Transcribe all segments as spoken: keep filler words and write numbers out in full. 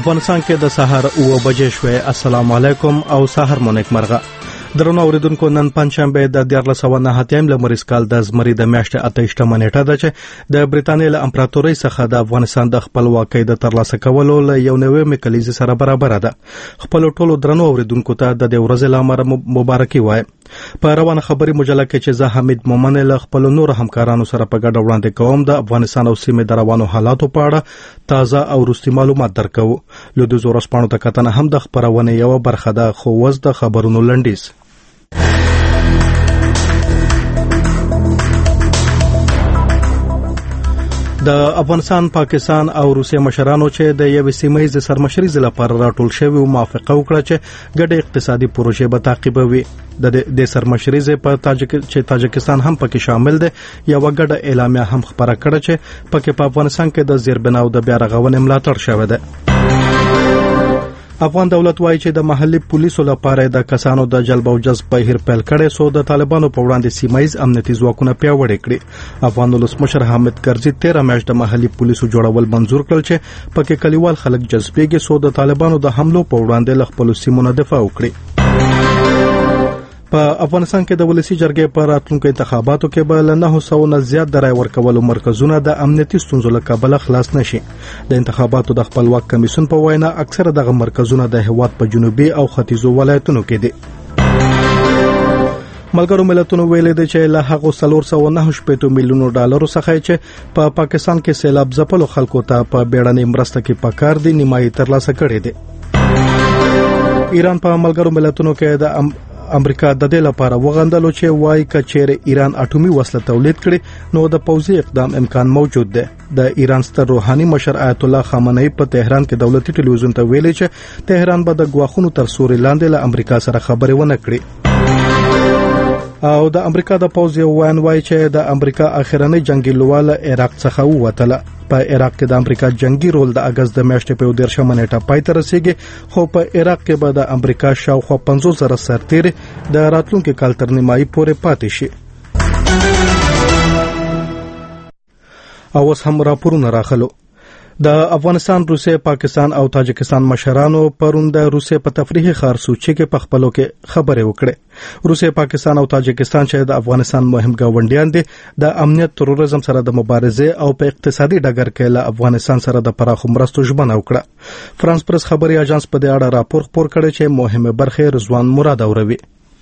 افغانستان کې د سحر اوه بجې شوې. السلام علیکم او سحر مونږ مرغه درنو اوریدونکو. نن پنځشنبه د دیارلس سوه نه اتیا لمریز کال د زمري د میاشتې اته ویشتمه نیټه ده چې د برېټانیا له امپراتورۍ څخه د افغانستان د خپلواکۍ د ترلاسه کولو له یو نوې کلیزې سره برابر ده. خپل ټولو درنو اوریدونکو ته د دې ورځې له امله مبارکي وایم. په روانه خبري مجله کې چې زه حمید مومن له خپل نور همکارانو سره په ګډه وړاندې کوم د افغانستان او سیمې د روانو حالاتو په اړه تازه او وروستي معلومات درکو. لودو زورسپانو ته کتنه هم د خبرونه یو برخه ده، خو وز د خبرونو لنډیز. د افغانستان، پاکستان او روسیې مشرانو چې د یوې سیمه ییزې سرمشرۍ لپاره راټول شوي موافقه وکړه چې ګډه اقتصادي پروژې به تعقیبوي. د دې سرمشرۍ په تاجک چې تاجکستان هم پکې شامل دی یو ګډه اعلامیه هم خبره کړه چې پکې په افغانستان کې د زیربنا او د بیا رغونې ملاتړ شوی دی. افغان دولت وایي چې د محلي پولیسو لپاره د کسانو د جلب او جذب بهیر پیل کړي سو د طالبانو په وړاندې سیمایي امنیتي ځواکونه پیاوړي کړي. افغان ولسمشر حامد کرزي تیره میاشت د محلي پولیسو جوړول منزور کړل چې پکې کلیوال خلک جذبېږي سو د طالبانو د حملو په وړاندې له خپلو سیمو نه دفاع وکړي. په افغانستان کې د ولسی جرګې په راتلونکو انتخاباتو کې به له نهه سوه نه زیات د رای ورکولو مرکزونه د امنیتي ستونزو له کبله خلاص نشي. د انتخاباتو د خپلواک کمیسیون په وینا اکثره دغه مرکزونه د هیواد په جنوبي او ختیځو ولایتونو کې دي. ملګرو ملتونو ویلي دي چې له هغو څلور سوه نهه شپېته میلیونو ډالرو څخه چې په پا پاکستان کې سیلاب ځپلو خلکو ته په بیړنۍ مرسته کې پکار دي نیمایي ترلاسه کړي دي. ایران په ملګرو ملتونو کې د امریکا د دې لپاره وغندلو چې وايي کچېر ایران اټومي وسله تولید کړي نو د پوځي اقدام امکان موجود دی. د ایران ستر روحاني مشر آیت الله خامنه‌ای په تهران کې دولتي ټلویزیون ته ویلي چې تهران به د غواخونو تر سوري لاندې له امریکا سره خبرې ونه کړي. او د امریکا د پوځ یو وایي وایي چې د امریکا اخرنۍ جنگي لواله عراق څخه ووتله. په عراق کې د امریکا جنگي رول د اگست د میاشتې په دیرشمه نیټه پای ته رسیږي، خو په عراق کې به د امریکا شاوخوا پنځوس زره سرتیري د راتلونکي کال تر نیمایي پورې پاتې شي. او اوس هم راپورونه راخلو. د افغانستان، روسیې، پاکستان او تاجکستان مشرانو پرون د روسیې په تفریحي ښار سوچي کې په خپلو کې خبرې وکړې. روسیې، پاکستان او تاجکستان چې د افغانستان مهم ګاونډیان دي د امنیت، تروریزم سره د مبارزې او په اقتصادي ډګر کې له افغانستان سره د پراخو مرستو ژمنه وکړه. فرانس پرس خبري اژانس په دې اړه راپور خپور کړی چې مهمه برخه رضوان مراد اوروي.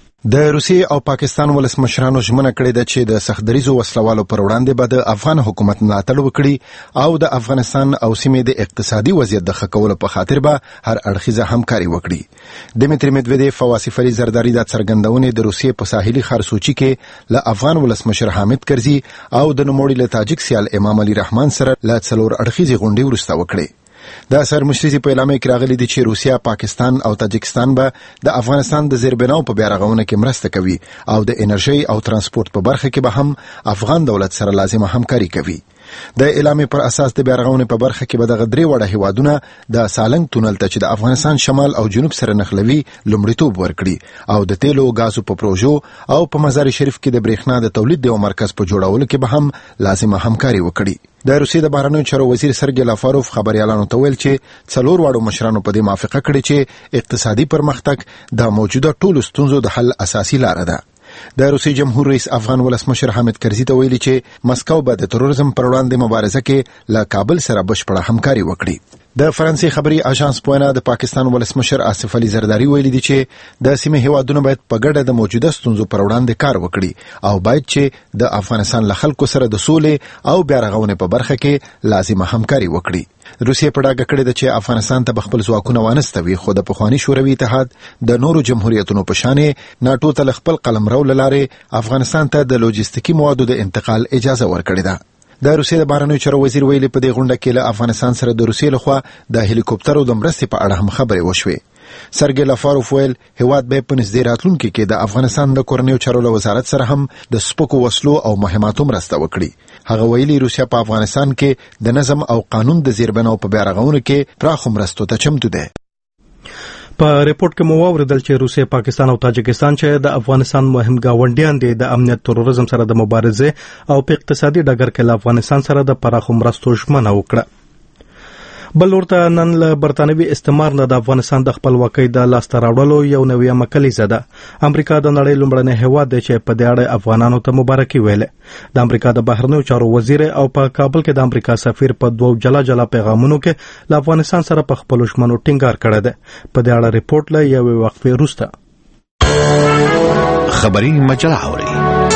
د روسیې او پاکستان ولسمشرانو ژمنه کړې ده چې د سختدریزو وسلوالو پر وړاندې به د افغان حکومت ملاتړ وکړي او د افغانستان او سیمې د اقتصادي وضعیت د ښه کولو په خاطر به هر اړخیزه همکاري وکړي. دمیتری میدویدیف او آصف علي زرداری د څرګندونې د روسیې په ساحلي ښار سوچي کې له افغان ولسمشر حامد کرزي او د نوموړي له تاجک سیال امام علي رحمان سره له څلور اړخیزې غونډې وروسته وکړي. د سرمشرۍ په اعلامیه کې راغلي دي چې روسیا، پاکستان او تاجکستان به د افغانستان د زیربناو په بیا رغونه کې مرسته کوي او د انرژي او ترانسپورت په برخه کې به هم افغان دولت سره لازمه همکاري کوي. د اعلامیه پر اساس د بیا رغونې په برخه کې به د درې وړه هیوادونه د سالنګ تونل ته چې د افغانستان شمال او جنوب سره نښلوي لومړیتوب ورکړي او د تیلو غازو په پروژو او په مزار شریف کې د برېښنا د تولید یو مرکز په جوړولو کې به هم لازمه همکاري وکړي. د روسیې د بهرنیو چارو وزیر سرګی لافاروف خبريالانو ته ویل چې څلور واړو مشرانو په دې موافقه کړې چې اقتصادي پرمختګ د موجوده ټولو ستونزو د حل اساسي لاره ده. د روسیې جمهور رئیس افغان ولسمشر حامد کرزي ته ویلي چې مسکو به د تروریزم پر وړاندې مبارزه کې له کابل سره بشپړه همکاري وکړي. د فرانسې خبري اژانس پوینا د پاکستان ولسمشر آصف علي زرداری ویلي دي چې د سیمې هیوادونو باید په ګډه د موجوده ستونزو پر وړاندې کار وکړي او باید چې د افغانستان له خلکو سره د سولې او بیا رغونې په برخه کې لازمه همکاري وکړي. روسیې په ډاګه کړې ده چې افغانستان ته خپل ځواکونه وانستوي، خو د پخوانی شوروي اتحاد د نورو جمهوریتونو په شانې ناټو ته خپل قلمرو لاره افغانستان ته د لوجستیکي موادو د انتقال اجازه ورکړې ده. د روسیې د بهرنیو چارو وزیر ویلي په دې غونډه کې له افغانستان سره د روسیې لخوا د هلیکوپټرو د مرستې په اړه هم خبرې وشوې. سرګی لافاروف ویل هیواد به په نږدې راتلونکي کې د افغانستان د کورنیو چارو له وزارت سره هم د سپکو وسلو او مهماتو مرسته وکړي. هغه ویلي روسیا په افغانستان کې د نظم او قانون د زیربناو په بیا رغونه کې پراخو مرستو ته چمتو ده. په ریپورت کې مو واوریدل چې روسیې، پاکستان او تاجکستان چې د افغانستان مهم ګاونډیان دي د امنیت، تروریزم سره د مبارزې او په اقتصادي ډګر کې له افغانستان سره د پراخو مرستو ژمنه وکړه. بل ورته نن له برتانوي استعمار نه د افغانستان د خپلواکۍ د لاسته راوړلو یو نوې مکلیزه ده. امریکا د نړۍ لومړنی هیواد دی چې په دې اړه افغانانو ته مبارکي ویلې. د امریکا د بهرنیو چارو وزیر او په کابل کې د امریکا سفیر په دوو جلا جلا پیغامونو کې له افغانستان سره په خپلو ژمنو ټینګار کړی دی. په دې اړه ریپورت له یوې وقفې وروسته. خبری مجله اوري.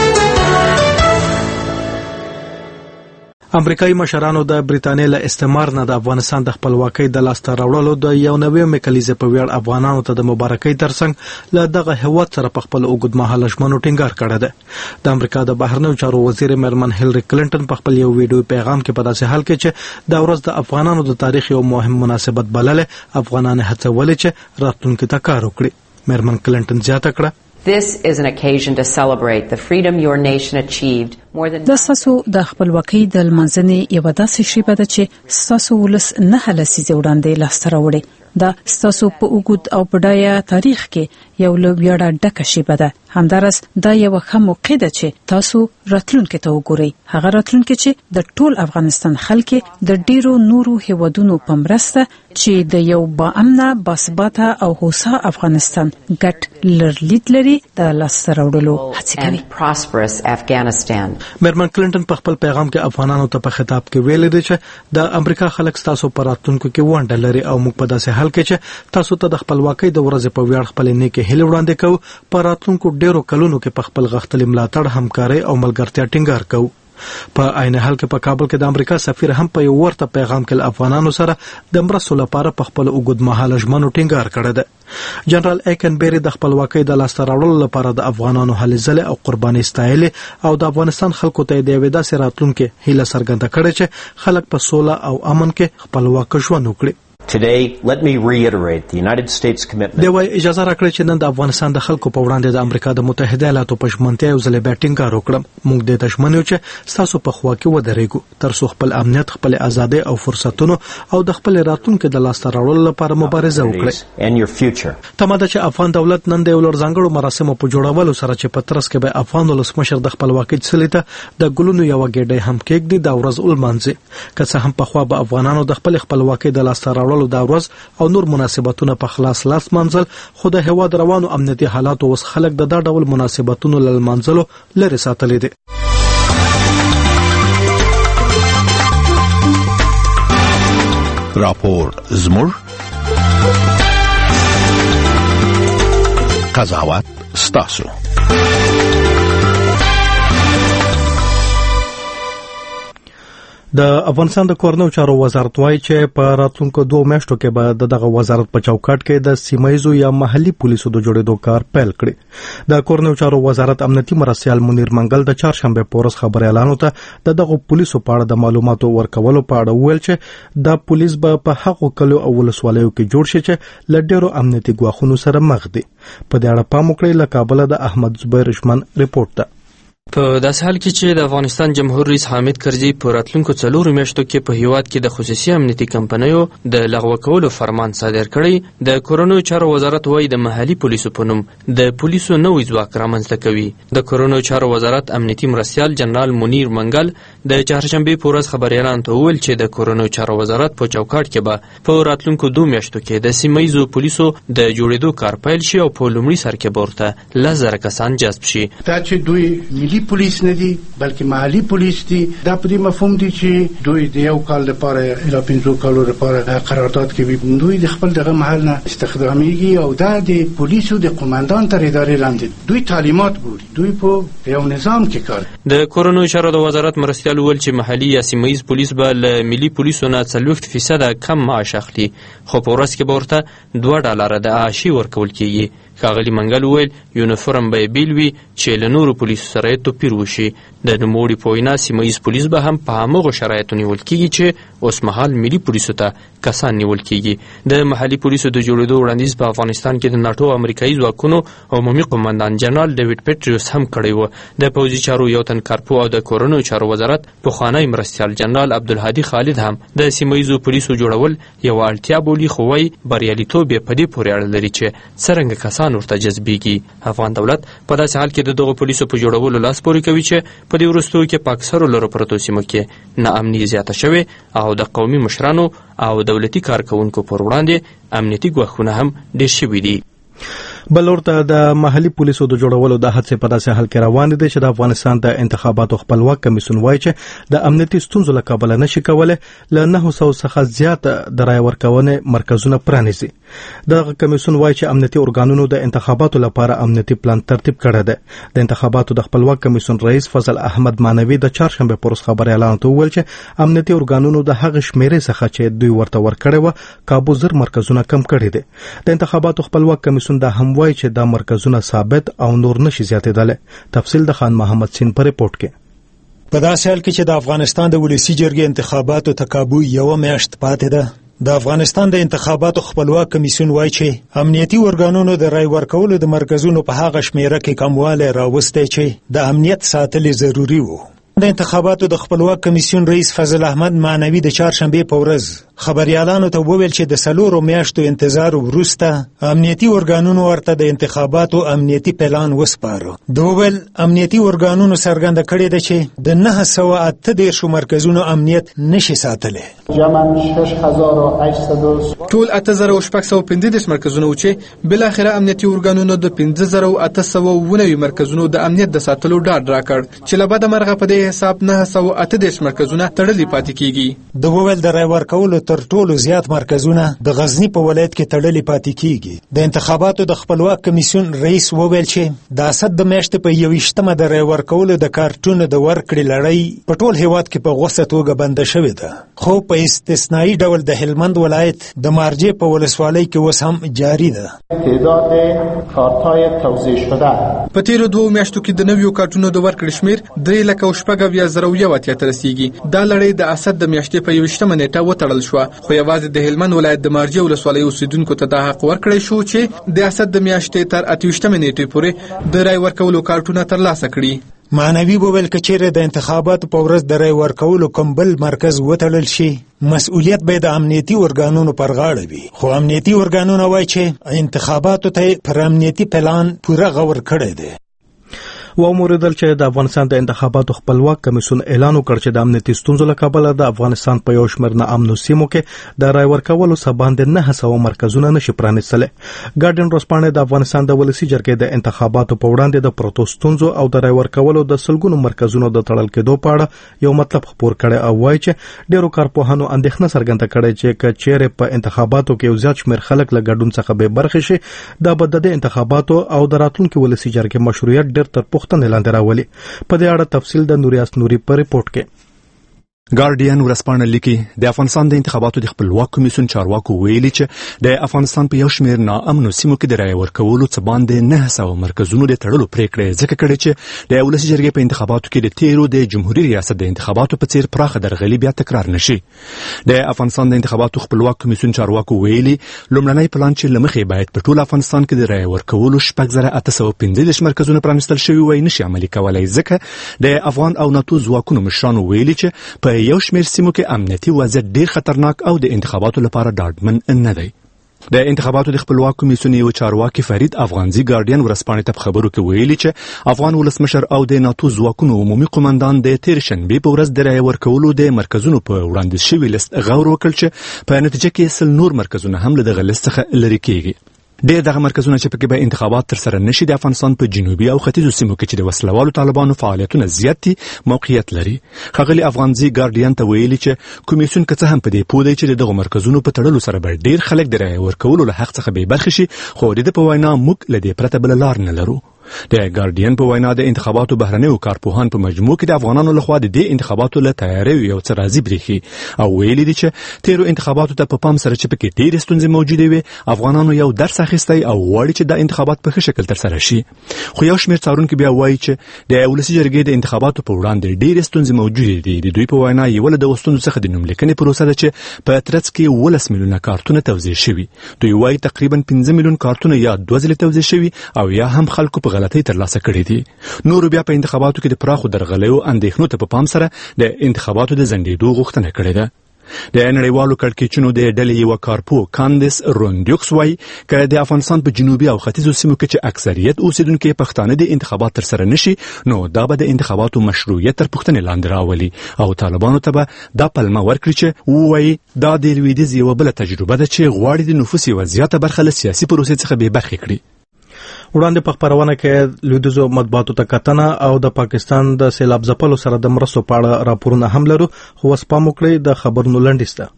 امریکایي مشرانو د برتانیې له استعمار نه د افغانستان د خپلواکۍ د لاسته راوړلو د یو نوې مکلیزې په ویاړ افغانانو ته د مبارکۍ ترڅنګ له دغه هیواد سره په خپل اوږدمهاله ژمنو ټینګار کړی دی. د امریکا د بهرنیو چارو وزیر میرمن هیلری کلینټن په خپل یو ویډیو پیغام کې په داسې حال کې چې دا ورځ د افغانانو د تاریخ یو مهم مناسبت بللې، افغانان هڅولې چې راتلونکي ته کار وکړي. میرمن کلینټن زیاته کړه: This is an occasion to celebrate the freedom your nation achieved more than د ساسو د خپلواکۍ د لمانځنې یو داسې شیبه ده چې ساسو ولس نه هلسي وړاندې لاسته راوړي. دا ساسو په اوږد او بډایه تاریخ کې یو له ویاړه ډکه شیبه ده. همدارس دا یو ښه موقع ده چې تاسو راتلونکي ته وګورئ، هغه راتلونکي چې د ټول افغانستان خلک د ډیرو نورو هیوادونو په مرسته چې د یو باامنه، باثباته او هوسا افغانستان ګډ لرلید لري د لاسته راوړلو هڅه کوي. prosperous Afghanistan. میرمن کلینټن په خپل پیغام کې افغانانو ته په خطاب کې ویلي دی چې د امریکا خلک تاسو په راتلونکو کې ونډه لري او موږ په داسې حال کې چې تاسو ته د خپلواکۍ د ورځې په ویاړ خپل نیکه هیله وړاندې کوو. په راتلونکو ډیرو کلونو کې په خپل غښتلي ملاتړ، همکارۍ او ملګرتیا ټینګار کوو. په عین حال کې په کابل کې د امریکا سفیر هم په یو ورته پیغام کې افغانانو سره د مرستو لپاره په خپل اوږدمهاله ژمنو ټینګار کړی دی. جنرال ایکنبری د خپلواکۍ د لاسته راوړلو لپاره د افغانانو هلې ځلې او قربانۍ ستایلې او د افغانستان خلکو ته د یوې داسې راتلونکي هیله څرګنده کړې چې خلک په سوله او امن کې خپلواک ژوند وکړي. Today, let me reiterate the United States commitment. دی وايي اجازه راکړئ چې نن د افغانستان د خلکو په وړاندې د امریکا د متحده ایالاتو په ژمنتیا یو ځل بیا ټینګار وکړم. موږ دې ته ژمن یو چې ستاسو په خوا کې ودرېږو تر څو خپل امنیت، خپل ازادي او فرصتونو او د خپل راتلونکي د لاسته راوړلو لپاره مبارزه وکړي. And your future. تماده چې افغان دولت نن د یو لړ ځانګړو مراسمو په جوړولو سره چې په ترڅ کې به افغان ولسمشر د خپلواکۍ څلي ته د ګلونو یو ګډه هم کېږدي د ورځ ولمانځي. که څه هم په خوا به افغانانو د خپل خپلواکۍ د لاسته راوړلو د ورځ او نور مناسبتونه په خلاص لاس منځل، خو د هواد روانو امنیتي حالاتو اوس خلک د دا ډول مناسبتونو له منځلو لري ساتلي دي. راپور زموږ قضاوت ستاسو. د افغانستان د کورنیو چارو وزارت وايي چې په راتلونکو دوه میاشتو کې به دغه وزارت په چوکاټ کې د سیمایزو یا محلي پولیسو د جوړېدو کار پیل کړي. د کورنیو چارو وزارت امنیتي مرستیال منیر منګل د چهارشنبه په ورځ خبريالانو ته د دغه پولیسو په اړه د معلوماتو ورکولو په اړه ویل چې د پولیس به په هغو کلو او ولسوالیو کې جوړ شي چې له ډېرو امنیتي ګواښونو سره مخ دي. په دې اړه پام وکړئ. له کابل د احمد زبیر رحمان ریپورت ده. په داسې حال کې چې د افغانستان جمهور رئیس حامد کرزي په راتلونکو څلورو میاشتو کې په هیواد کې د خصوصي امنیتي کمپنیو د لغوه کولو فرمان صادر کړی، د کورنیو چارو وزارت وايي د محلي پولیسو په نوم د پولیسو نوې ځواک رامنځته کوي. د کورنیو چارو وزارت امنیتي مرستیال جنرال منیر منګل د چهارشنبه په ورځ خبريالانو ته وویل چې د کورنیو چارو وزارت په چوکاټ کې به په راتلونکو دوه میاشتو کې د سیمایزو پولیسو د جوړېدو کار پیل شي او په لومړي سر کې ورته لزر کسان جذب شي. دا چې دوی ملي پولیس نه دي بلکې محلي پولیس دي، دا په دې مفهوم دي چې دوی د یو کال لپاره اله پنځو کالو لپاره قرارداد کوي، دوی د خپل دغه محل نه استخداميږي او دا د پولیسو د قومندان تر ادارې لاندې دوی تعلیمات ګوري، دوی په یو نظام کې کار. د کورنیو چارو د وزارت مرستیال ول چې محلي یا سیمایز پولیس به له ملي پولیسو نه څلوېښت فیصد کم معاش اخلي، خو په ورځ کې به ورته دوه ډالره د عاشي ورکول کیږي. ښاغلي منګل وویل یونیفورم به بیل وي چې له نورو پولیسو سره یې توپیر وشي. د نوموړي په وینا سیمایز پولیس به هم په همغو شرایطو نیول کیږي چې اوسمهال ملي پولیسو ته کسان نیول کیږي. د محلي پولیسو د جوړېدو وړاندیز په افغانستان کې د ناټو امریکایي ځواکونو عمومي قومندان جنرال ډیوډ پیټریوس هم کړی و. د پوځي چارو یو تن کارپو او د کورنیو چارو وزارت پخوانی مرستیال جنرال عبدالهادي خالد هم د سیمایزو پولیسو جوړول یو اړتیا بولي، خو وايي بریالیتوب یې په دې پورې اړه لري چې څرنګه کسان کسان ورته جذبېږي. افغان دولت په داسې حال کې د دغو پولیسو په جوړولو لاس پورې کوي چې په دې وروستیو کې په اکثرو لرو پرتو سیمو کې ناامني زیاته شوې او د قومي مشرانو او دولتي کارکوونکو پر وړاندې امنیتي ګواښونه هم ډېر شوي دي. بلور ته د محلي پولیسو د جوړولو د هڅې په داسې حال کې روان دي چې د افغانستان د انتخاباتو خپلواک کمیسیون وایي چې د امنیتي ستونزو له کبله نشي کولی له نهه سوه څخه زیات د رای ورکونې مرکزونه پرانیزي. دغه کمیسیون وایي چې امنیتي ارګانونو د انتخاباتو لپاره امنیتي پلان ترتیب کړی دی. د انتخاباتو د خپلواک کمیسیون رئیس فضل احمد مانوي د چهارشنبه په ورځ خبریالانو ته وویل چې امنیتي ارګانونو د هغه شمیرې څخه چې دوی ورته ورکړی و کابو زر مرکزونه کم کړي دي. د انتخاباتو خپلواک کمیسیون دا هم وایي چې دا مرکزونه ثابت او نور نشي زیاتېدلی. تفصیل د خان محمد سین په ریپورت کې. په داسې حال کې چې د افغانستان د ولسی جرګې انتخاباتو ته کابو یوه میاشت پاتې ده، د افغانستان د انتخاباتو خپلواک کمیسیون وایي چې امنیتي ارګانونو د رای ورکولو د مرکزونو په هغه شمیره کې کموالی راوستی چې د امنیت ساتل ضروري وو. د انتخاباتو د خپلواک کمیسیون رئیس فضل احمد مانوي د چهارشنبې په ورځ خبریالانو ته وویل چې د څلورو میاشتو انتظار وروسته امنیتي ارګانونو ورته د انتخاباتو امنیتي پلان وسپاره. د وویل امنیتي ارګانونو څرګنده کړې ده چې د نهه سوه اته دېرشو مرکزونو امنیت نشي ساتلی. ټول اته زره شپږ سوه پنځه دېرش مرکزونه و چې بالاخره امنیتي ارګانونو د پنځه زره اته سوه اووه نوي مرکزونو د امنیت د ساتلو ډاډ راکړ چې له بده مرغه په دې حساب نهه سوه اته دېرش مرکزونه تړلي پاتې کیږي. د وویل د رای ورکولو تر ټولو زیات مرکزونه د غزني په ولایت کې تړلي پاتې کیږي. د انتخاباتو د خپلواک کمیسیون رئیس وویل چې د اسد د میاشتې په یوویشتمه د رای ورکولو د کارتونو د ورکړې لړۍ په ټول هیواد کې په غوڅه توګه بنده شوې ده، خو په استثنایی ډول د هلمند ولایت د مارجې په ولسوالۍ کې اوس هم جاري ده. تعداد کارتای توزیع شده په تیرو دوو میاشتو کې د نویو کارتونو د ورکړې شمېر درې لکه او شپږ اویا زره او یو اتیا ته رسیږي. دا لړۍ د اسد د میاشتې په یوویشتمه نیټه وتړل شوه، خو یوازې د هلمند ولایت د مارجې ولسوالۍ اوسیدونکو ته دا حق ورکړی شو چې د اسد د میاشتې تر اته ویشتمه نیټې پورې د رای ورکولو کارتونه ترلاسه کړي. مانوي وویل که چیرې د انتخاباتو په ورځ د رای ورکولو کوم بل مرکز وتړل شي، مسؤلیت به د امنیتي ارګانونو پر غاړه وي. خو امنیتي ارګانونه وایي چې انتخاباتو ته پر امنیتي پلان پوره غور کړی دی. و موریدل چې د افغانستان د انتخاباتو خپلواک کمیسیون اعلان وکړ چې د امنیتي ستونزو له کبله د افغانستان په یو شمېر ناامنو سیمو کې د رای ورکولو څخه باندې نهه سوه مرکزونه نشي پرانیستلی. ګارډین ورځپاڼې د افغانستان د ولسي جرګې د انتخاباتو په وړاندې د پروتو ستونزو او د رای ورکولو د سلګونو مرکزونو د تړل کېدو په اړه یو مطلب خپور کړی او وایي چې ډېرو کارپوهانو اندېښنه څرګنده کړې چې که چیرې په انتخاباتو کې یو زیات شمېر خلک له ګډون څخه بې برخې شي، دا به د دې انتخاباتو او د راتلونکي ولسي جرګې مشروعیت ډېر تر پوښتنې لاندې راولي. په دې اړه تفصیل د نوریاس نوري په ریپورت کې. ګارډین ورځپاڼه لیکي د افغانستان د انتخاباتو د خپلواک کمیسیون چارواکو ویلي چې د افغانستان په یو شمېر ناامنو سیمو کې د رای ورکولو څخه باندې نهه سوه مرکزونو د تړلو پریکړه ځکه کړې چې د ولسي جرګې په انتخاباتو کې د تیرو د جمهوریت ریاست د انتخاباتو په څیر پراخه درغلي بیا تکرار نشي. د افغانستان د انتخاباتو خپلواک کمیسیون چارواکو ویلي لومړنی پلان چې لمخې باید په ټول افغانستان کې د رای ورکولو شپږ زره اته سوه پنځه دېرش مرکزونه پرانیستل شوي وای نشي عملي کولای، ځکه د افغان او ناتو ځواکونو مشرانو ویلي چې په یو شمېر سیمو کې امنیتي وضعیت ډیر خطرناک او د انتخاباتو لپاره ډاډمن نه دی. د انتخاباتو د خپلواک کمیسیون یو چارواکي فرید افغانزي ګارډین ورځپاڼې ته خبرو کې ویلي چې افغان ولسمشر او د ناتو ځواکونو عمومي قومندان د تیر شنبې په ورځ د رای ورکولو د مرکزونو په وړاندیز شوي لیست غور وکړ چې په نتیجه کې سل نور مرکزونه هم له دغه لیست څخه لرې کیږي. ډېر دغه مرکزونه چې پکې به انتخابات تر سره نشي د افغانستان په جنوبي او ختیځو سیمو کې چې د وسلوالو طالبانو فعالیتونه زیات دي موقعیت لري. ښاغلي افغانزي ګارډین ته ویلي چې کمیسیون که څه هم په دې پوه دی چې د دغو مرکزونو په تړلو سره به ډېر خلک د رایې ورکولو له حق څخه بې برخې شي، خو د ده په وینا موږ له دې پرته بله لار نه لرو. د ګارډین په وینا د انتخاباتو بهرنیو کارپوهان په مجموع کې د افغانانو لخوا د دې انتخاباتو له تیاریو یو څه راضي بریښي او ویلي دي چې تیرو انتخاباتو ته په پام سره چې پکې ډېرې ستونزې موجودې وي، افغانانو یو درس اخیستی او غواړي چې دا انتخابات په ښه شکل ترسره شي. خو یو شمېر څارونکي بیا وایي چې د ولسي جرګې د انتخاباتو په وړاندې ډېرې ستونزې موجودې دي. د دوی په وینا یوه له دغو ستونزو څخه د نوملیکنې پروسه ده چې په ترڅ کې ولس میلیونه کارتونه توزیع شوي. دوی وایي تقریبا پنځه میلیون کارتونه یا دوه ځلې توزیع شوي او یا هم خلکو په غلطۍ ترلاسه کړي دي. نورو بیا په انتخاباتو کې د پراخو درغلیو اندېښنو ته په پام سره د انتخاباتو د ځنډېدو غوښتنه کړې ده. د نړیوالو کړکېچونو د ډلې یو کارپو کاندیس روندیوکس وایي که د افغانستان په جنوبي او ختیځو سیمو کې چې اکثریت اوسیدونکي پښتانه د انتخابات ترسره نشي نو دا به د انتخاباتو مشروعیت تر پوښتنې لاندې راولي او طالبانو ته به دا پلمه ورکړي چې ووایي دا د لویدیځ یوه بله تجربه ده چې غواړي د نفوس یوه زیاته برخه له سیاسي پروسې څخه بې برخې کړي. وړاندې په خپرونه کې لویدیځو مطبوعاتو ته کتنه او د پاکستان د سیلاب ځپلو سره د مرستو په اړه راپورونه هم لرو، خو اوس پام وکړئ د خبرونو لنډیز ته.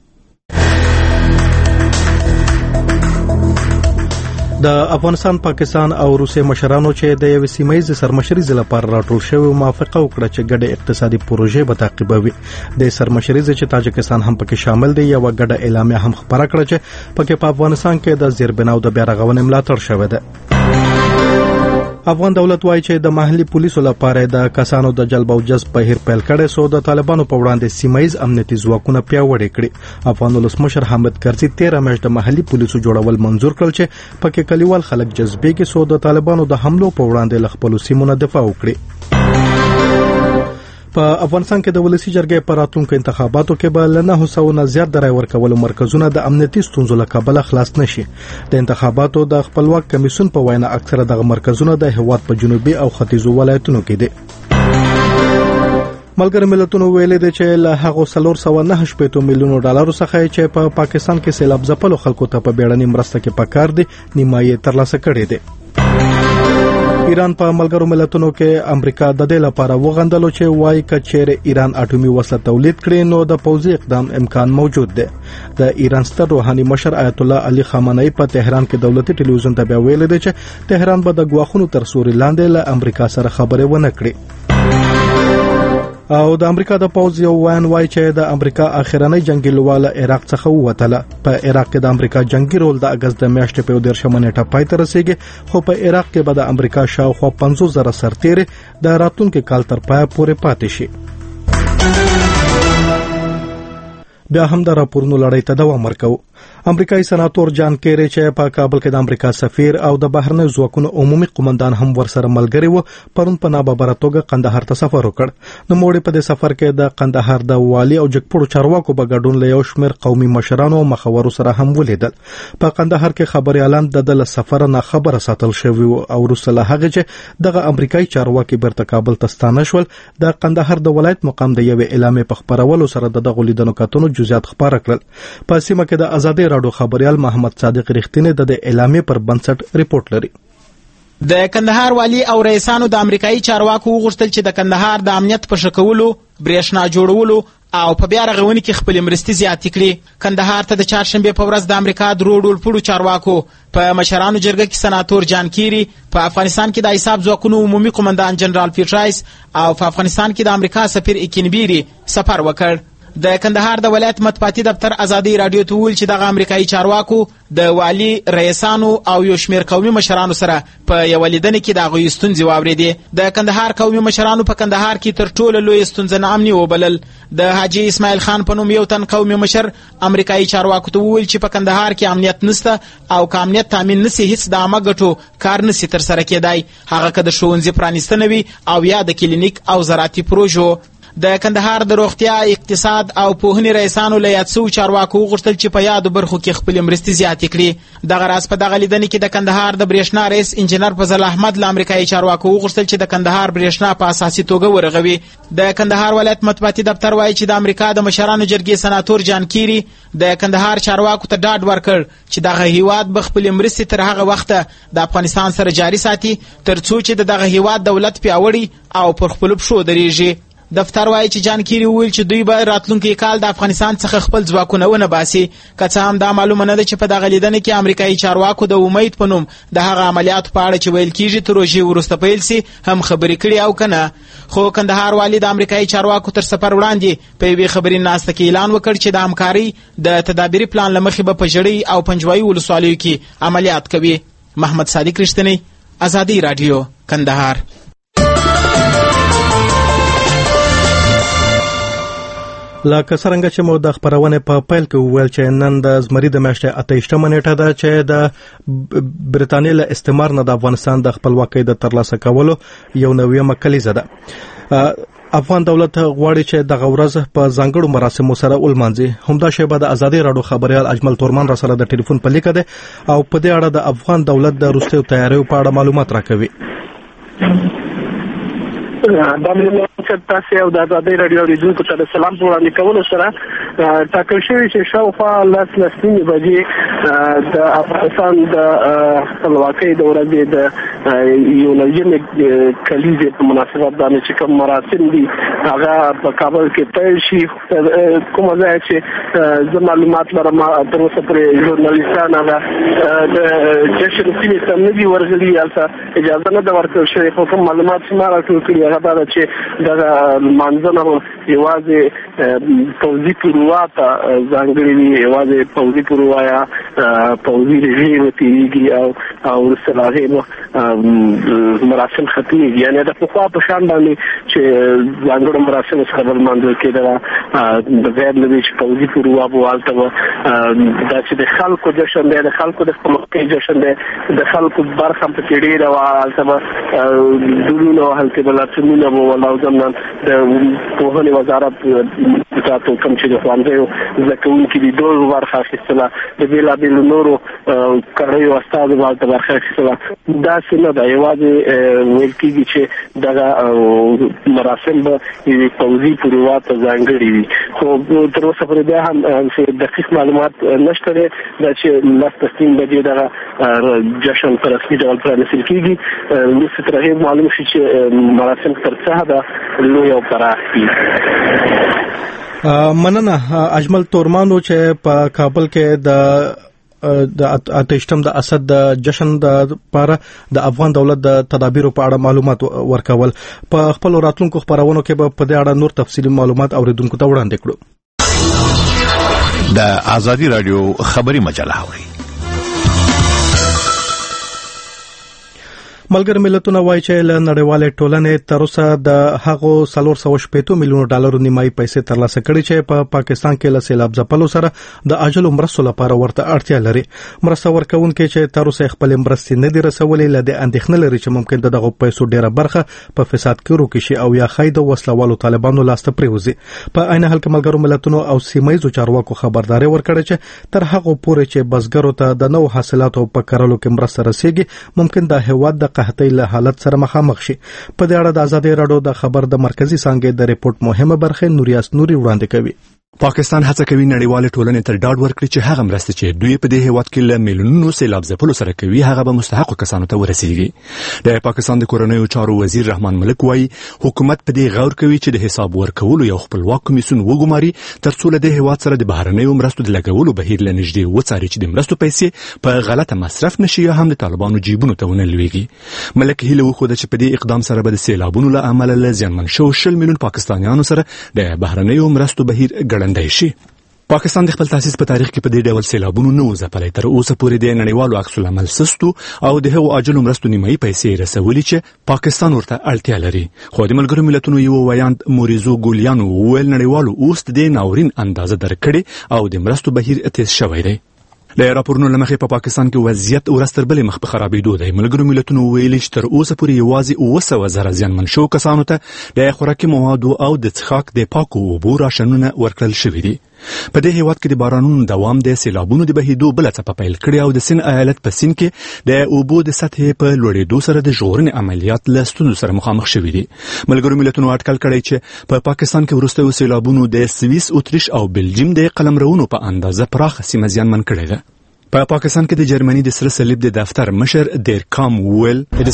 د افغانستان، پاکستان او روسیې مشرانو چې د یوې سیمه ییزې سرمشریزې لپاره راټول شوي موافقه وکړه چې ګډه اقتصادي پروژې به تعقیبوي. د سرمشریزې چې تاجکستان هم پکې شامل دی یوه ګډه اعلامیه هم خپره کړه چې پکې په افغانستان کې د زیربنا او د بیا رغونې ملاتړ شوی دی. افغان دولت وایي چې د محلي پولیسو لپاره د کسانو د جلب او جذب بهیر پیل کړی سو د طالبانو په وړاندې سیمه ییز امنیتي ځواکونه پیاوړي کړي. افغان ولسمشر حامد کرزي تیره میاشت د محلي پولیسو جوړول منظور کړل چې پکې کلیوال خلک جذبېږي سو د طالبانو د حملو په وړاندې له خپلو سیمو نه دفاع وکړي. په افغانستان کې د ولسی جرګې په راتلونکو انتخاباتو کې به له نهه سوو نه زیات د رای ورکولو مرکزونه د امنیتي ستونزو له کبله خلاص نشي. د انتخاباتو د خپلواک کمیسیون په وینا اکثره دغه مرکزونه د هېواد په جنوبي او ختیځو ولایتونو کې دي. ملګرو ملتونو ویلي دي چې له هغو څلور سوه نهه شپېتو میلیونو ډالرو څخه چې په پاکستان کې سیلاب ځپلو خلکو ته په بیړنۍ مرسته کې پکار دي نیمایي ترلاسه کړې دي. ایران په ملګرو ملتونو کې امریکا د دې لپاره وغندلو چې وایي که چیرې ایران اټومي وسله تولید کړي نو د پوځي اقدام امکان موجود دی. د ایران ستر روحاني مشر آیت الله علي خامنه‌ای په تهران کې دولتي ټلویزیون ته بیا ویلي دی چې تهران به د ګواښونو تر سوري لاندې له امریکا سره خبرې ونه کړي. او د امریکا د پوځ یو وایي وایي چې د امریکا اخرنۍ جنگي لواله عراق څخه ووتله. په عراق کې د امریکا جنگي رول د اگست د میاشتې په دیرشمه نیټه پای ته رسیږي، خو په عراق کې به د امریکا شاوخوا پنځوس زره سرتیري د راتلونکي کال تر پایه پورې پاتې شي. بیا هم د راپورونو لړۍ ته دوام ورکوو. امریکایي سناتور جان کیری چې په کابل کې د امریکا سفیر او د بهرنیو ځواکونو عمومي قومندان هم ورسره ملګري وو پرون په ناببره توګه قندهار ته سفر وکړ. نوموړي په دې سفر کې د قندهار د والي او جګپړو چارواکو په ګډون له یو شمېر قومي مشرانو او مخورو سره هم ولیدل. په قندهار کې خبريالان د دل سفر نه خبره ساتل شوی او وروسته له هغه چې دغه امریکایي چارواکي برته کابل ته ستانه شول د قندهار د ولایت مقام د یوې اعلامیې په خبرولو سره دغه لیدنو کتنو جزئیات خبره کړل. په سیمه کې د ازادي راډیو خبريال محمد صادق رښتینی د اعلامیې پر بنسټ ریپورت لري. د کندهار والی او رئیسانو د امریکایي چارواکو وغوښتل چې د کندهار د امنیت په ښه کولو، برېښنا جوړولو او په بیا رغونې کې خپلې مرستې زیاتې کړي. کندهار ته د چهارشنبې په ورځ د امریکا درو ډولپوړو چارواکو په مشرانو جرګه کې سناتور جان کیری، په افغانستان کې د حساب ځواکونو عمومي قومندان جنرال پیټرایس او په افغانستان کې د امریکا سفیر اکینبیری سفر وکړ. د کندهار د ولایت مطبوعاتي دفتر ازادي رادیو ته وویل چې دغه امریکایي چارواکو د والي، رئیسانو او یو شمېر قومي مشرانو سره په یوه لیدنې کې د هغوی ستونزې واورېدې. د کندهار قومي مشرانو په کندهار کې تر ټولو لویه ستونزه ناامني وبلل. د حاجي اسماعیل خان په نوم یو تن قومي مشر امریکایي چارواکو ته وویل چې په کندهار کې امنیت نشته او که امنیت تامین نسي هیڅ د عامه ګټو کار نسي ترسره کېدای، هغه که د ښوونځي پرانیستنه وي او یا د کلینیک او زراعتي پروژو. د کندهار د روغتیا، اقتصاد او پوهنې رئیسانو له یاد سوو چارواکو وغوښتل چې په یادو برخو کې خپلې مرستې زیاتې کړي. دغه راز په دغه لیدنې کې د کندهار د برېښنا رئیس انجینر فضل احمد له امریکایي چارواکو وغوښتل چې د کندهار برېښنا په اساسي توګه ورغوي. د کندهار ولایت مطبوعاتي دفتر وایي چې د امریکا د مشرانو جرګې سناتور جان کیری د کندهار چارواکو ته ډاډ ورکړ چې دغه هیواد به خپلې مرستې تر هغه وخته د افغانستان سره جاري ساتي تر څو چې د دغه هیواد دولت پیاوړی او پر خپلو پښو درېږي. دفتر وایي چې جان کیری وویل چې دوی به راتلونکي کال د افغانستان څخه خپل ځواکونه ونه باسي. که څه هم دا معلومه نه ده چې په دغه لیدنې کې امریکایي چارواکو د امید په نوم د هغه عملیاتو په اړه چې ویل کېږي تر روژې وروسته پیل سي هم خبرې کړي او که نه. خو کندهار والي د امریکایي چارواکو تر سفر وړاندې په یوې خبري ناسته کې اعلان وکړ چې د همکارۍ د تدابیري پلان له مخې به په ژړۍ او پنجوایي ولسوالیو کې عملیات کوي. محمد صادق رښتینی، ازادي راډیو، کندهار. لکه څرنګه چې مو د خپرونې په پیل کې وویل چې نن د زمري د میاشتې اته ویشتمه نیټه ده چې د برټانیې له استعمار نه د افغانستان د خپلواکۍ د ترلاسه کولو یو نویمه کلیزه ده. افغان دولت غواړي چې د غورز په ځانګړو مراسمو سره ولمانځي. همدا شیبه د ازادي راډیو خبريال اجمل تورمان را سره د ټلیفون په لیکه ده او په دې اړه د افغان دولت د روسي تیاریو په اړه معلومات راکوي. د امریکا تاسو او د ازادي راډیو ریډیو ته سلام وړاندې کول سره ټاکل شوی چې شاوخوا لاس لسنی بجې د افغانستان د خپلواکۍ د ورځې د یو لږه کلیزې په مناسبت باندې چې کوم مراسم دي هغه په کابل کې پیل شي. کوم ځای چې زه معلومات لرم تر اوسه پورې ژورنالیستان هغه د جشن سیمې ته نه دي ورغلي، هلته اجازه نه ده ورکړل شوې. خو کوم معلومات چې ما راټول کړي هغه دا ده چې دغه لمانځنه یوازې پوځي پروا ته ځانګړې وي، یوازې پوځي پروا یا پوځي رژیم تېرېږي او او وروسته له هغې مراسم ختمېږي. یعنې د پخوا په شان باندې چې ځانګړو مراسمو څخه به لمانځل کېدله بغیر له دې چې پوځي پروا به هلته به دا چې د خلکو جشن دی، د خلکو د خپلواکۍ جشن دی، د خلکو برخه پکې ډېره وه. هلته به ډولونه وهل کېدل، لاسونونه به ول او ضمن د پوهنې وزارت تاسو کوم چې د ښوونځیو زده کوونکي دي دوی برخه اخیستله، د بېلابېلو نورو کړیو استازو به هلته برخه اخیستله. داسې نه ده، یوازې ویل کېږي چې دغه مراسم به پوځي پروا ته ځانګړي وي. خو تر اوسه پورې بیا هم دقیق معلومات نشته دی دا چې لس تسنیم بجې دغه جشن په رسمي ډول پرانیستل کېږي. وروسته تر هغې معلوم شي چې مراسم تر څه حده لوی او پراخ دي. مننه اجمل تورمانو چې په کابل کې د د اتهشتم د اسد د جشن د لپاره د افغان دولت د تدابیرو په اړه معلومات ورکول. په خپل راتلونکو خبرونو کې به په دې اړه نور تفصیلي معلومات اوریدونکو ته وړاندې کړو. د ازادي راډیو خبري مجله اوري. ملګر ملتونه وایي چې له نړیوالې ټولنې تر اوسه د هغو څلور سوه شپېته میلیونو ډالرو نیمایي پیسې ترلاسه کړي چې په پا پاکستان کې له سیلاب ځپلو سره د عاجلو مرستو لپاره ورته اړتیا لري. مرسته ورکوونکي چې تر اوسه خپل مرستې نه دي رسولې له دې اندېښنه لري چې ممکن د دغه پیسو ډیره برخه په فساد کې ورکړي شي او یا خاید وسلوالو طالبانو لاسته پریوزي. په عین حال کې ملګرو ملتونو او سیمایي چارواکو خبرداري ورکړه چې تر هغه پورې چې بزګرو ته د نوو حاصلاتو په کرلو کې مرسته رسیږي ممکن د هیواد د قحطۍ له حالت سره مخامخ شي. په دې اړه د ازادي راډیو د خبر د مرکزی څانګې د ریپورت مهمه برخه نوریاس نوري وړاندې کوي. پاکستان هڅه کوي نړیوال ټولنې ته ډاډ ورکړي چې هغه مرسته چې دوی په دې هیواد کې له میلیونونو سیلاب ځپلو سره کوي هغه به مستحقو کسانو ته ورسیږي. د پاکستان د کورنیو چارو وزیر رحمان ملک وایي حکومت په دې غور کوي چې د حساب ورکولو یو خپلواک کمیسیون وګماري ترڅو له دې هیواد سره د بهرنیو مرستو د لګولو بهیر له نږدې وڅاري چې د مرستو پیسې په غلطه مصرف نشي یا هم د طالبانو جیبونو ته ونه لویږي. ملک هیله وښوده چې په دې اقدام سره به د سیلابونو له امله له زیانمن شوو شل میلیون پاکستانیانو سره د بهرنیو مرستو بهیر ګړندی شي. پاکستان د خپل تاسیس په تاریخ کې په دې ډول سیلابونو نه و ځپلی. تر اوسه پورې د نړیوالو عکس العمل سستو او د هغو عاجلو مرستو نیمایي پیسې رسولي چې پاکستان ورته اړتیا لري. خو د ملګرو ملتونو یو ویاند موریزو ګولیانو وویل نړیوالو اوس د دې ناورین اندازه درک کړې او د مرستو بهیر تیز شوی دی. له راپورونو له مخې په پاکستان کې وضعیت ورځ تر بلې مخ په خرابېدو دی. ملګرو ملتونو ویلي چې تر اوسه پورې یوازې اوه سوه زره زیانمن شوو کسانو ته د خوراکي موادو او د څښاک د پاکو اوبو راشنونه ورکړل شوي دي. په دې هیواد کې د بارانونو دوام د سیلابونو د بهیدو بله څپه پیل کړې او د سین ایالت په سین کې د اوبو د سطحې په لوړېدو سره د ژغورنې عملیات له ستونزو سره مخامخ شوي دي. ملګرو ملتونو اټکل کړی چې په پاکستان کې وروستیو سیلابونو د سویس، اتریش او بلجیم د قلمرونو په اندازه پراخه سیمه زیانمن کړې ده. په پا پاکستان کې د جرمني د سره صلیب د دفتر مشر دیر کام ویل تر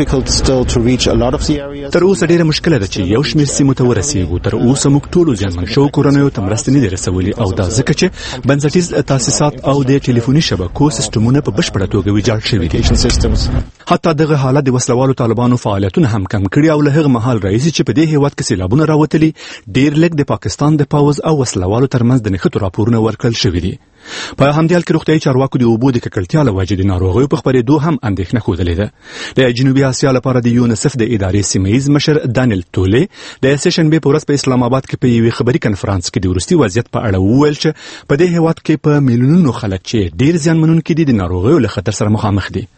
اوسه ډیره مشکله ده چې یو شمېر سیمو ته ورسیږو. تر اوسه موږ ټولو زیانمن شوو کورنیو ته مرستې نه دي رسولي او دا ځکه چې بنسټیز تاسیسات او د ټلیفوني شبکو سیستمونه په بشپړه توګه ویجاړ شوي دي. حتی دغه حالت د وسلوالو طالبانو فعالیتونه هم کم کړي او له هغه مهال راهیسې چې په دې هیواد کې سیلابونه راوتلي ډیر لږ د پاکستان د پوځ او وسلوالو ترمنځ د نښتو راپورونه ورکړل شوي دي. په همدې حال کې روغتیايي چارواکو د اوبو د ککړتیا له وجې د ناروغیو په خپرېدو هم اندېښنه ښودلې ده. د جنوبي اسیا لپاره د یونیسف د ادارې سیمهیز مشر دانیل تولې د سېشنبې په ورځ په اسلام آباد کې په یوې خبري کنفرانس کې د وروستي وضعیت په اړه وویل چې په دې هېواد کې په میلیونونو خلک چې ډېر زیانمنونکي دي د ناروغیو له خطر سره مخامخ دي.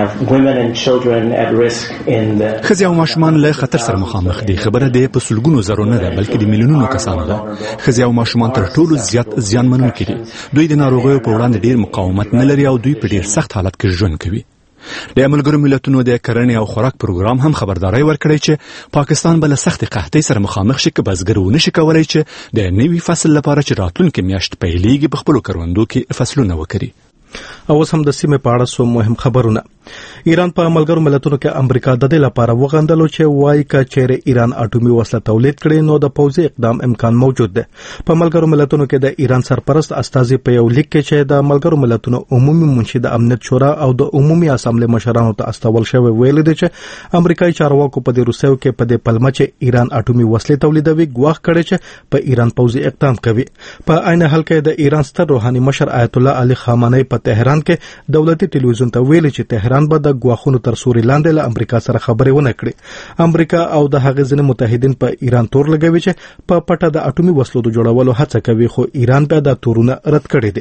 ښځې او ماشومان له خطر سره مخامخ دي. خبره د په سلګونو زرو نه ده بلکې د میلیونونو کسانو ده. ښځې او ماشومان تر ټولو زیات زیانمنونکي دي. دوی د ناروغیو په وړاندې ډېر مقاومت نه لري او دوی په ډېر سخت حالت کې ژوند کوي. د ملګرو ملتونو د کرنې او خوراک پروګرام هم خبرداري ورکړی چې پاکستان بل سخت قحطۍ سره مخامخ شي که بزګر ونه شي کولای چې د نوي فصل لپاره چې راتلونکي میاشت پیلېږي په خپلو کروندو کې فصلونه وکړي. او اوس هم د سیمې په اړه څو مهم خبرونه. ایران په ملګرو ملتونو کې امریکا د دې لپاره وغندلو چې وایي که چیرې ایران اټومي وسله تولید کړي نو د پوځي اقدام امکان موجود دی. په ملګرو ملتونو کې د ایران سرپرست استازي په یو لیک کې چې د ملګرو ملتونو عمومي منشي د امنیت شورا او د عمومي اسامبلې مشرانو ته استول شوی ویلي دی چې امریکایي چارواکو په دې روسیو کې په دې پلمه چې ایران اټومي وسلې تولیدوي ګواښ کړی چې په ایران پوځي اقدام کوي. په عین حال کې د ایران ستر روحاني مشر آیت الله علي خامنه‌ای په تهران کې دولتي ټلویزیون ته ویلي چې تهران به د ګواښونو تر سوري لاندې له امریکا سره خبرې ونه کړي. امریکا او د هغې ځینې متحدین په ایران تور لګوي چې په پټه د اټومي وسلو د جوړولو هڅه کوي خو ایران بیا د تورونه رد کړي دي.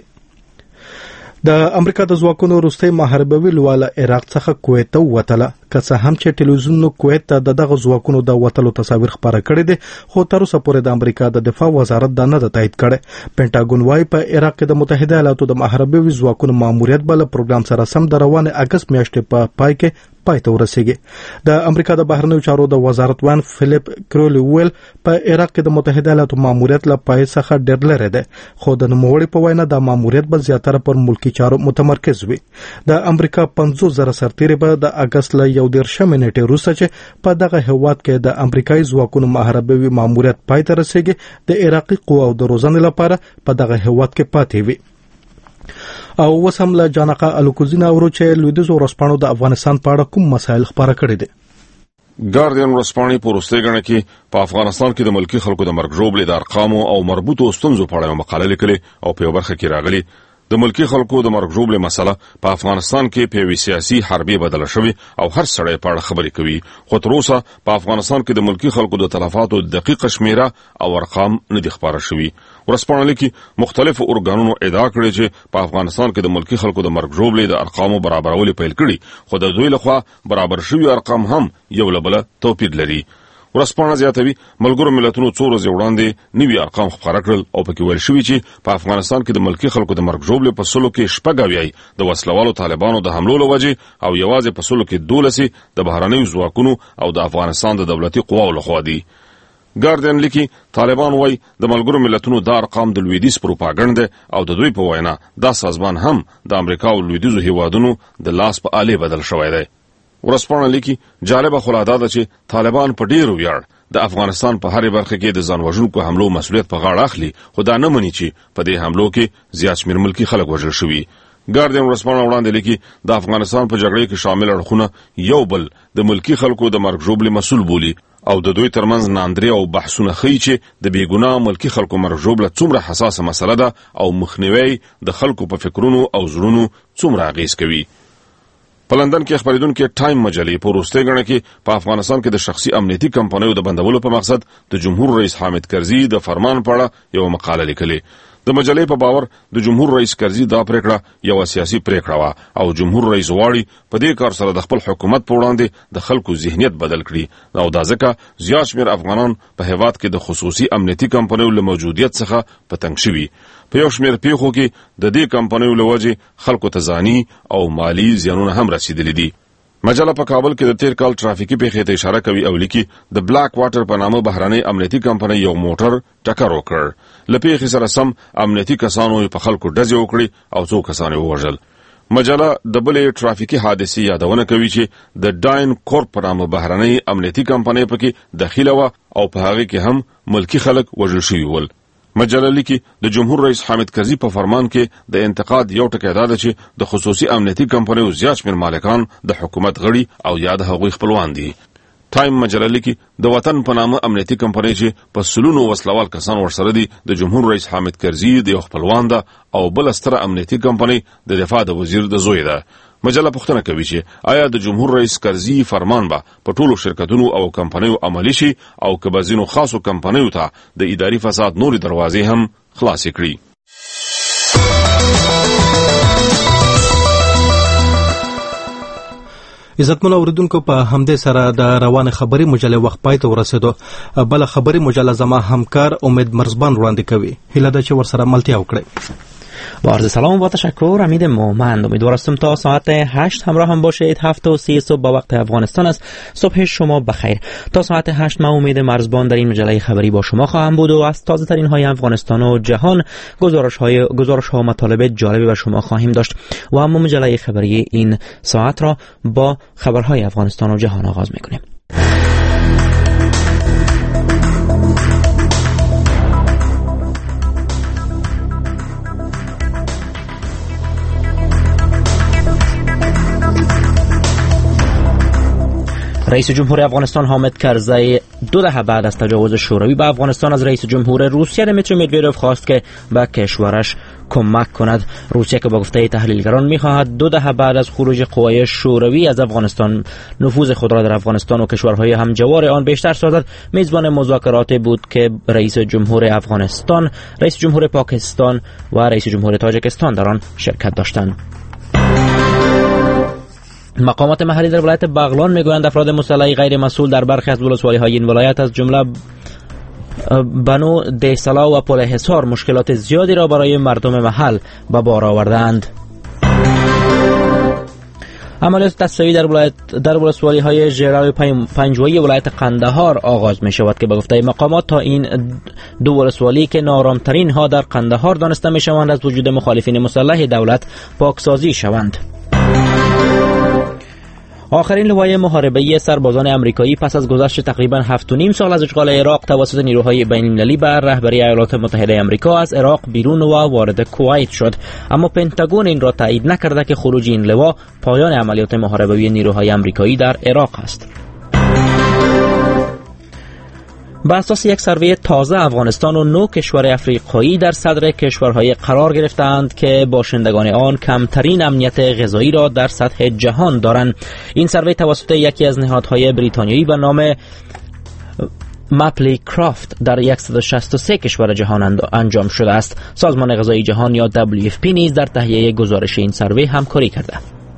د امریکا د ځواکونو وروستۍ محاربوي لواله عراق څخه کویت ته ووتله. که څه هم چې ټلویزیونونو کویت ته د دغه ځواکونو د وتلو تصاویر خپاره کړي دي خو تر اوسه پورې د امریکا د دفاع وزارت دا نه ده تایید کړی. پینټاګون وايي په عراق کې د متحده ایالاتو د محاربوي ځواکونو ماموریت به له پروګرام سره سم د روانې اګست میاشتې په پای کې پای ته ورسیږي. د امریکا د بهرنیو چارو د وزارت وان فلیپ کرولی ویل په عراق کې د متحده ایالاتو ماموریت له پای څخه ډېر لرې دی خو د نوموړي په وینا د ماموریت به زیاتره پر ملکی چارو متمرکز وي. د امریکا پنځوس زره سرتیري به د اګست له یو دېرشمې نیټې وروسته چې په دغه هېواد کې د امریکایي ځواکونو محاربوي ماموریت پای ته رسیږي د عراقي قواو د روزنې لپاره په دغه هېواد کې پاتې وي. او اوس هم له جانقه الکوزینه اورو چې لویدیځو ورځپاڼو د افغانستان په اړه کوم مسایل خپاره کړي دي. ګارډین ورځپاڼې په وروستۍ ګڼه کې په افغانستان کې د ملکی خلکو د مرګ ژوبلې د ارقامو او مربوطو ستونزو په اړه مقاله لیکلې او په یو برخه کې راغلي د ملکی خلکو د مرګ ژوبلې مسله په افغانستان کې په یوې سیاسي حربي بدله شوې او هر سړی په اړه خبرې کوي خو تر اوسه په افغانستان کې د ملکی خلکو د تلفاتو دقیقه شمیره او ارقام نه دي خپاره شوي. ورځپاڼه لیکي مختلفو ارګانونو ادعا کړې چې په افغانستان کې د ملکی خلکو د مرګ ژوبلې د ارقامو برابرول پیل کړي خو د دوی لخوا برابر شوي ارقام هم یو له بله توپیر لري. ورځپاڼه زیاتوي ملګرو ملتونو څو ورځې وړاندې نوي ارقام خپاره کړل او پکې ویل شوي چې په افغانستان کې د ملکی خلکو د مرګ ژوبلې په سلو کې شپږ اویا د وسلوالو طالبانو د حملو له وجې او یوازې په سلو کې دولسې د بهرنیو ځواکونو او د افغانستان د دولتي قواو لخوا دي. ګارډین لیکي طالبان وایي د ملګرو ملتونو دا ارقام د لویدیځ پروپاګاندا او د دوی په وینا دا سازمان هم د امریکا او لویدیځو هیوادونو د لاس په آلې بدل شوی دی. ورځپاڼه لیکي جالبه خو لا دا ده چې طالبان په ډېر ویاړ د افغانستان په هرې برخه کې د ځان وژونکو حملو مسؤلیت په غاړه اخلي خو دا نه مني چې په دې حملو کې زیات شمېر ملکي خلک وژل شوي. ګارډین ورځپاڼه وړاندې لیکي د افغانستان په جګړې کې شامل اړخونه یو بل د ملکي خلکو د مرګ ژوبلې مسؤل بولي او د دوی ترمنځ ناندري او بحثونه ښیي چې د بېګناه ملکي خلکو مرګ ژوبله څومره حساسه مسله ده او مخنیوی د خلکو په فکرونو او زړونو څومره اغېز کوي. په لندن کې خبرېدونکې ټایم مجلې په وروستۍ ګڼه کې په افغانستان کې د شخصي امنیتي کمپنیو د بندولو په مقصد د جمهور رئیس حامد کرزي د فرمان په اړه یو مقاله لیکلې. د مجلې په باور د جمهور رئیس کرزي دا پریکړه یو سیاسي پریکړه وه او جمهور رئیس غواړي په دې کار سره د خپل حکومت په وړاندې د خلکو ذهنیت بدل کړي او دا ځکه زیات شمېر افغانان په هېواد کې د خصوصي امنیتي کمپنیو له موجودیت څخه په تنګ شوي. په یو شمېر پیښو کې د دې کمپنیو له وجې خلکو ته ځاني او مالي زیانونه هم رسیدلي دي. مجله په کابل کې د تیر کال ترافیکي پیښې ته اشاره کوي او لیکي د بلاک واټر په نامه بهرنۍ امنیتي کمپنۍ یو موټر ټکر وکړ. له پیښې سره سم امنیتي کسانو په خلکو ډزې وکړې او څو کسان یې ووژل. مجله د بلې ترافیکي حادثې یادونه کوي چې د ډاین کورپ په نامه بهرنۍ امنیتي کمپنۍ پکې دخیله وه او په هغې کې هم ملکي خلک وژل شوي ول. مجله لیکي د جمهور رئیس حامد کرزي په فرمان کې د انتقاد یو ټکی دا ده چې د خصوصي امنیتي کمپنیو زیات شمېر مالکان د حکومت غړي او یا د هغوی خپلوان دي. ټایم مجله لیکي د وطن په نامه امنیتي کمپنۍ چې په سلونو وسلوال کسان ورسره دي د جمهور رئیس حامد کرزي د یو خپلوان ده او بل ستره امنیتي کمپنۍ د دفاع د وزیر د زوی ده. مجله پوښتنه کوي چې آیا د جمهور رئیس کرزي فرمان به په ټولو شرکتونو او کمپنیو عملي شي او که به ځینو خاصو کمپنیو ته د اداري فساد نورې دروازې هم خلاصې کړي. عزتمن اوریدونکو په همدې سره د روانه خبري مجله وخت پای ته ورسېدو. بل خبري مجله زما همکار امید مرزبان وړاندې کوي. هیله ده چې ورسره ملتیا وکړئ. با عرض سلام و تشکر. امید مومند. امیدوار هستم تا ساعت هشت همراه هم باشید. هفت و سی صبح با وقت افغانستان است. صبح شما بخیر. تا ساعت هشت من امید مرزبان در این مجله خبری با شما خواهم بود و از تازه ترین های افغانستان و جهان گزارش های گزارش ها و مطالب جالبی به شما خواهیم داشت و اما مجله خبری این ساعت را با خبرهای افغانستان و جهان آغاز میکنیم. رئیس جمهور افغانستان حامد کرزی دو دهه بعد از تجاوز شوروی به افغانستان از رئیس جمهور روسیه دمیتری مدویدوف خواست که به کشورش کمک کند. روسیه که با گفته تحلیلگران می‌خواهد دو دهه بعد از خروج قوای شوروی از افغانستان نفوذ خود را در افغانستان و کشورهای همجوار آن بیشتر سازد، میزبان مذاکراتی بود که رئیس جمهور افغانستان، رئیس جمهور پاکستان و رئیس جمهور تاجیکستان در آن شرکت داشتند. مقامات محلی در ولایت بغلان میگویند افراد مسلح غیر مسئول در برخی از ولسوالی‌های این ولایت از جمله بنو دیسلا و پل حصار مشکلات زیادی را برای مردم محل به بار آوردند. عملیات دستیابی در ولایت در ولسوالی‌های ژرو پنجوایی ولایت قندهار آغاز می شود که به گفته مقامات تا این دو ولسوالی که نارامترین ها در قندهار دانسته می شوند از وجود مخالفین مسلح دولت پاکسازی شوند. آخرین لوای محاربه سربازان امریکایی پس از گذشت تقریبا هفت و نیم سال از اشغال عراق توسط نیروهای بین‌المللی بر رهبری ایالات متحده آمریکا از عراق بیرون و وارد کویت شد، اما پنتاگون این را تایید نکرده که خروج این لوا پایان عملیات محاربه نیروهای امریکایی در عراق است. بر اساس یک سروی تازه افغانستان و نه کشور افریقایی در صدر کشورهای قرار گرفتند که باشندگان آن کمترین امنیت غذایی را در سطح جهان دارند. این سروی توسط یکی از نهادهای بریتانیایی به نام مپلی کرافت در صد و شصت و سه کشور جهان انجام شده است. سازمان غذایی جهان یا دبلیو اف پی نیز در تهیه گزارش این سروی همکاری کرده.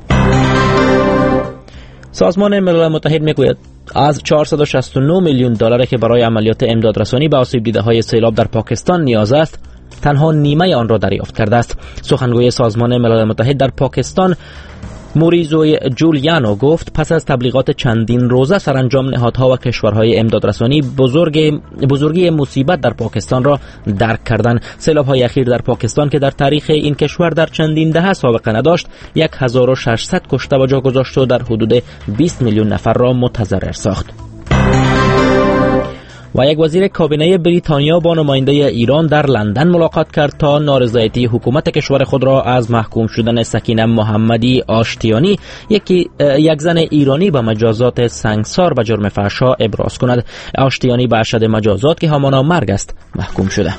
سازمان ملل متحد میگوید از چهارصد و شصت و نه میلیون دلار که برای عملیات امدادرسانی به آسیب دیده‌های سیلاب در پاکستان نیاز است، تنها نیمه آن را دریافت کرده است. سخنگوی سازمان ملل متحد در پاکستان موریزو جولیانو گفت پس از تبلیغات چندین روزه سرانجام نهادها و کشورهای امدادرسانی بزرگ بزرگی مصیبت در پاکستان را درک کردند. سیلاب‌های اخیر در پاکستان که در تاریخ این کشور در چندین دهه سابقه نداشت، هزار و ششصد کشته و جا گذاشت و در حدود بیست میلیون نفر را متضرر ساخت. و یک وزیر کابینه بریتانیا با نماینده ایران در لندن ملاقات کرد تا نارضایتی حکومت کشور خود را از محکوم شدن سکینه محمدی آشتیانی، یکی یک زن ایرانی با مجازات سنگسار به جرم فحشا ابراز کند. آشتیانی به اشد مجازات که همانا مرگ است محکوم شده.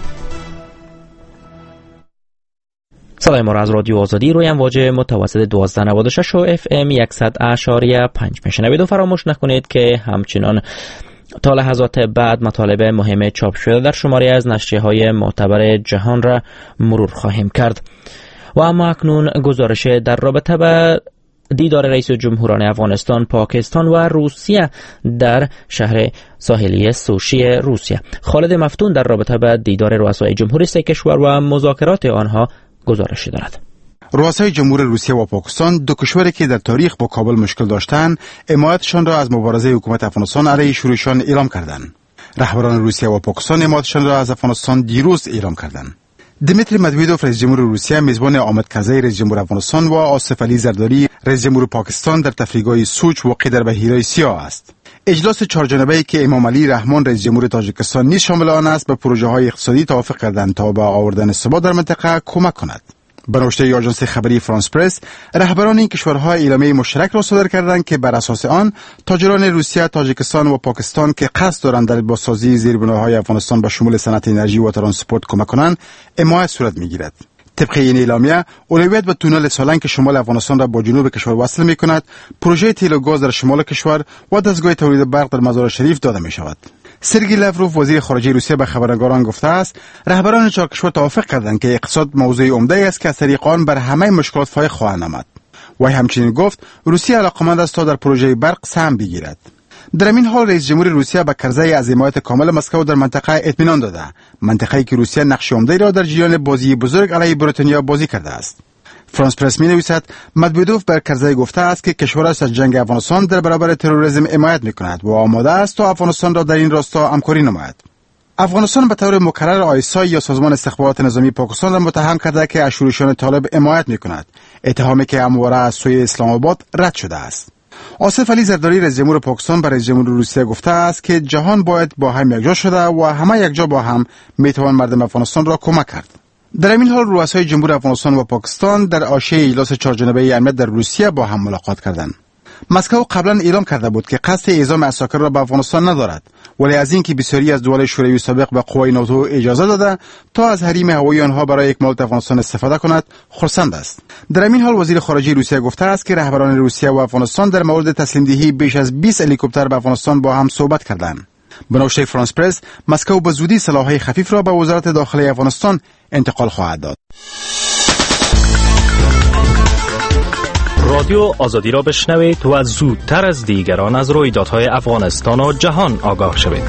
صدای ما را از رادیو آزادی روی امواج متوسط دوازده نود و شش و اف ام صد اشاریه پنج میشنوید و فراموش نکنید که همچنان تا لحظات بعد مطالب مهم چاپ شده در شماره از نشریه‌های معتبر جهان را مرور خواهیم کرد. و اما اکنون گزارش در رابطه با دیدار رئیس جمهوران افغانستان، پاکستان و روسیه در شهر ساحلی سوشی روسیه. خالد مفتون در رابطه با دیدار رؤسای جمهوری سه کشور و مذاکرات آنها گزارش دارد. رؤسای جمهور روسیه و پاکستان، دو کشوری که در تاریخ با کابل مشکل داشتند، حمایتشان را از مبارزه حکومت افغانستان علیه شورشیان اعلام کردند. رهبران روسیه و پاکستان حمایتشان را از افغانستان دیروز اعلام کردند. دمیتری مدویدوف رئیس جمهور روسیه، میزبان حامد کرزی رئیس جمهور افغانستان و آصف علی زرداری رئیس جمهور پاکستان در تفریحگاه سوچ واقع در بحیره سیاه است. اجلاس چهارجانبه‌ای که امام علی رحمان رئیس جمهور تاجیکستان نیز شامل آن است، به پروژه‌های اقتصادی توافق کردند تا به آوردن ثبات در منطقه کمک کند. به نوشته آژانس خبری فرانس پرس، رهبران این کشورها اعلامیه مشترک را صادر کردند که بر اساس آن تاجران روسیه، تاجیکستان و پاکستان که قصد دارند در بازسازی زیربناهای افغانستان به شمول صنعت انرژی و ترانسپورت کمک کنند، حمایت صورت می‌گیرد. طبق این اعلامیه، اولویت به تونل سالنگ که شمال افغانستان را با جنوب کشور وصل می‌کند، پروژه تیل و گاز در شمال کشور و دستگاه تولید برق در مزار شریف داده می‌شود. سرگئی لاوروف وزیر خارجه روسیه به خبرنگاران گفته است رهبران چهار کشور توافق کردند که اقتصاد موضوع عمده است که از طریق آن بر همه مشکلات فائق خواهند آمد. و همچنین گفت روسیه علاقمند است تا در پروژه برق سهم بگیرد. در این حال رئیس جمهور روسیه به کرزی از حمایت کامل مسکو در منطقه اطمینان داده، منطقه‌ای که روسیه نقش عمده را در جریان بازی بزرگ علیه بریتانیا بازی کرده است. فرانس پرس می‌نویسد مدودوف بر کرزی گفته است که کشورش از جنگ افغانستان در برابر تروریسم حمایت می‌کند و آماده است تا افغانستان را در این راستا همکاری نماید. افغانستان به طور مکرر آیسای یا سازمان استخبارات نظامی پاکستان را متهم کرده که از شورشیان طالب حمایت می‌کند، اتهامی که همواره از سوی اسلام آباد رد شده است. آصف علی زرداری رئیس جمهور پاکستان برای رئیس جمهور روسیه گفته است که جهان باید با هم یکجا شده و همه یکجا با هم می‌توان مردم افغانستان را کمک کرد. در این حال رؤسای جمهور افغانستان و پاکستان در حاشیه اجلاس چهارجانبه امنیت در روسیه با هم ملاقات کردند. مسکو قبلا اعلام کرده بود که قصد اعزام عساکر را به افغانستان ندارد، ولی از اینکه بسیاری از دول شوروی سابق به قوای ناتو اجازه داده تا از حریم هوایی آنها برای اکمال افغانستان استفاده کند، خرسند است. در این حال وزیر خارجه روسیه گفته است که رهبران روسیه و افغانستان در مورد تسلیم دهی بیش از بیست هلیکوپتر به افغانستان با هم صحبت کردند. به نوشته فرانس پرس، مسکو به زودی سلاح‌های خفیف را به وزارت داخلی افغانستان انتقال خواهد داد. رادیو آزادی را بشنوید و زودتر از دیگران از رویدادهای افغانستان و جهان آگاه شوید.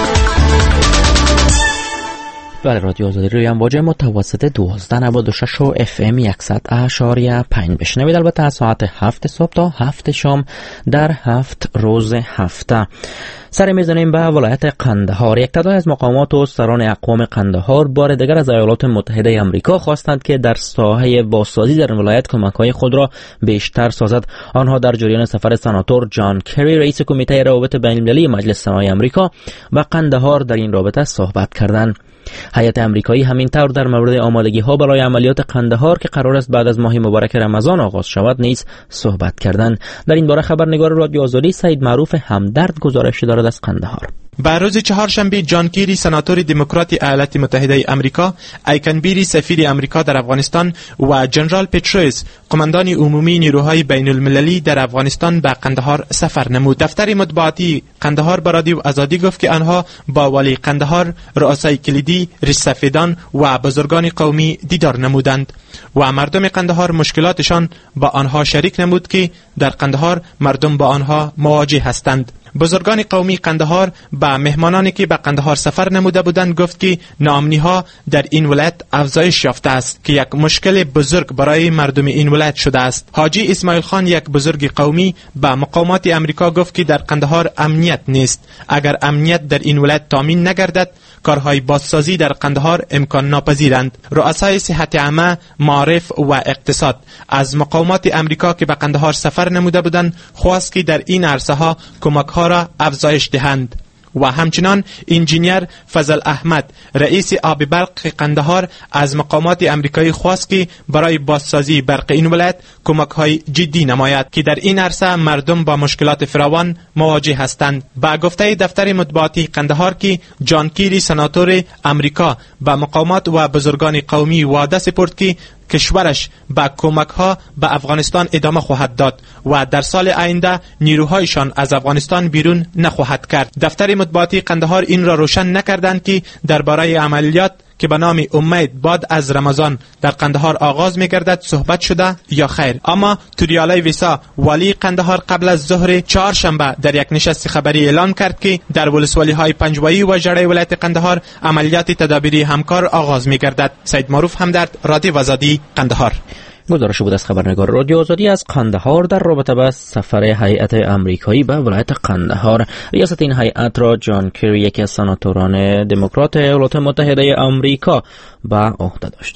بله، رادیو آزادی روی امواج متوسط دوازده نود و شش و اف ام صد اشاریه پنج بشنوید. البته از ساعت هفت صبح تا هفت شام در هفت روز هفته. سر میزنیم به ولایت قندهار. یک تعداد از مقامات و سران اقوام قندهار بار دیگر از ایالات متحده آمریکا خواستند که در ساحه بازسازی در ولایت کمک‌های خود را بیشتر سازد. آنها در جریان سفر سناتور جان کری رئیس کمیته روابط بین‌المللی مجلس سنای آمریکا و قندهار در این رابطه صحبت کردند. هیئت آمریکایی همین طور در مورد آمادگی ها برای عملیات قندهار که قرار است بعد از ماه مبارک رمضان آغاز شود نیز صحبت کردند. در این باره خبرنگار رادیو آزادی سعید معروف همدرد گزارش دارد از قندهار. به روز چهارشنبه جان کیری سناتور دموکرات ایالات متحده آمریکا، ایکن بیری سفیر آمریکا در افغانستان و جنرال پتروس قماندان عمومی نیروهای بین المللی در افغانستان به قندهار سفر نمود. دفتر مطبوعاتی قندهار به رادیو آزادی گفت که آنها با والی قندهار، رؤسای کلیدی، رئیس سفیدان و بزرگان قومی دیدار نمودند و مردم قندهار مشکلاتشان با آنها شریک نمود که در قندهار مردم با آنها مواجه هستند. بزرگان قومی قندهار به مهمانانی که به قندهار سفر نموده بودند گفت که ناامنی ها در این ولایت افزایش یافته است که یک مشکل بزرگ برای مردم این ولایت شده است. حاجی اسماعیل خان، یک بزرگ قومی، به مقامات آمریکا گفت که در قندهار امنیت نیست. اگر امنیت در این ولایت تامین نگردد، کارهای بازسازی در قندهار امکان ناپذیرند. رؤسای صحت عامه، معارف و اقتصاد از مقامات آمریکا که به قندهار سفر نموده بودند خواست که در این عرصه ها کمک ها را افزایش دهند. و همچنان انجینیر فضل احمد، رئیس آب برق قندهار، از مقامات آمریکایی خواست که برای بازسازی برق این ولایت کمک‌های جدی نماید که در این عرصه مردم با مشکلات فراوان مواجه هستند. با گفته دفتر مطبوعاتی قندهار که جان کیری سناتور آمریکا با مقامات و بزرگان قومی وعده سپرد که کشورش با کمک ها به افغانستان ادامه خواهد داد و در سال آینده نیروهایشان از افغانستان بیرون نخواهد کرد. دفتر مطبوعاتی قندهار این را روشن نکردند که درباره عملیات که به نام امید بعد از رمضان در قندهار آغاز می‌گردد صحبت شده یا خیر. اما توریالای ویسا، والی قندهار، قبل از ظهر چهارشنبه در یک نشست خبری اعلام کرد که در ولسوالی‌های پنجوایی و ژړی ولایت قندهار عملیات تدابیری همکار آغاز می‌گردد. سید معروف همدرد، رادیو آزادی، قندهار. گزارش بود از خبرنگار رادیو آزادی از قندهار در رابطه با سفر هیئت آمریکایی به ولایت قندهار. ریاست این هیئت را جان کری، یکی از سناتوران دموکرات ایالات متحده آمریکا، به عهده داشت.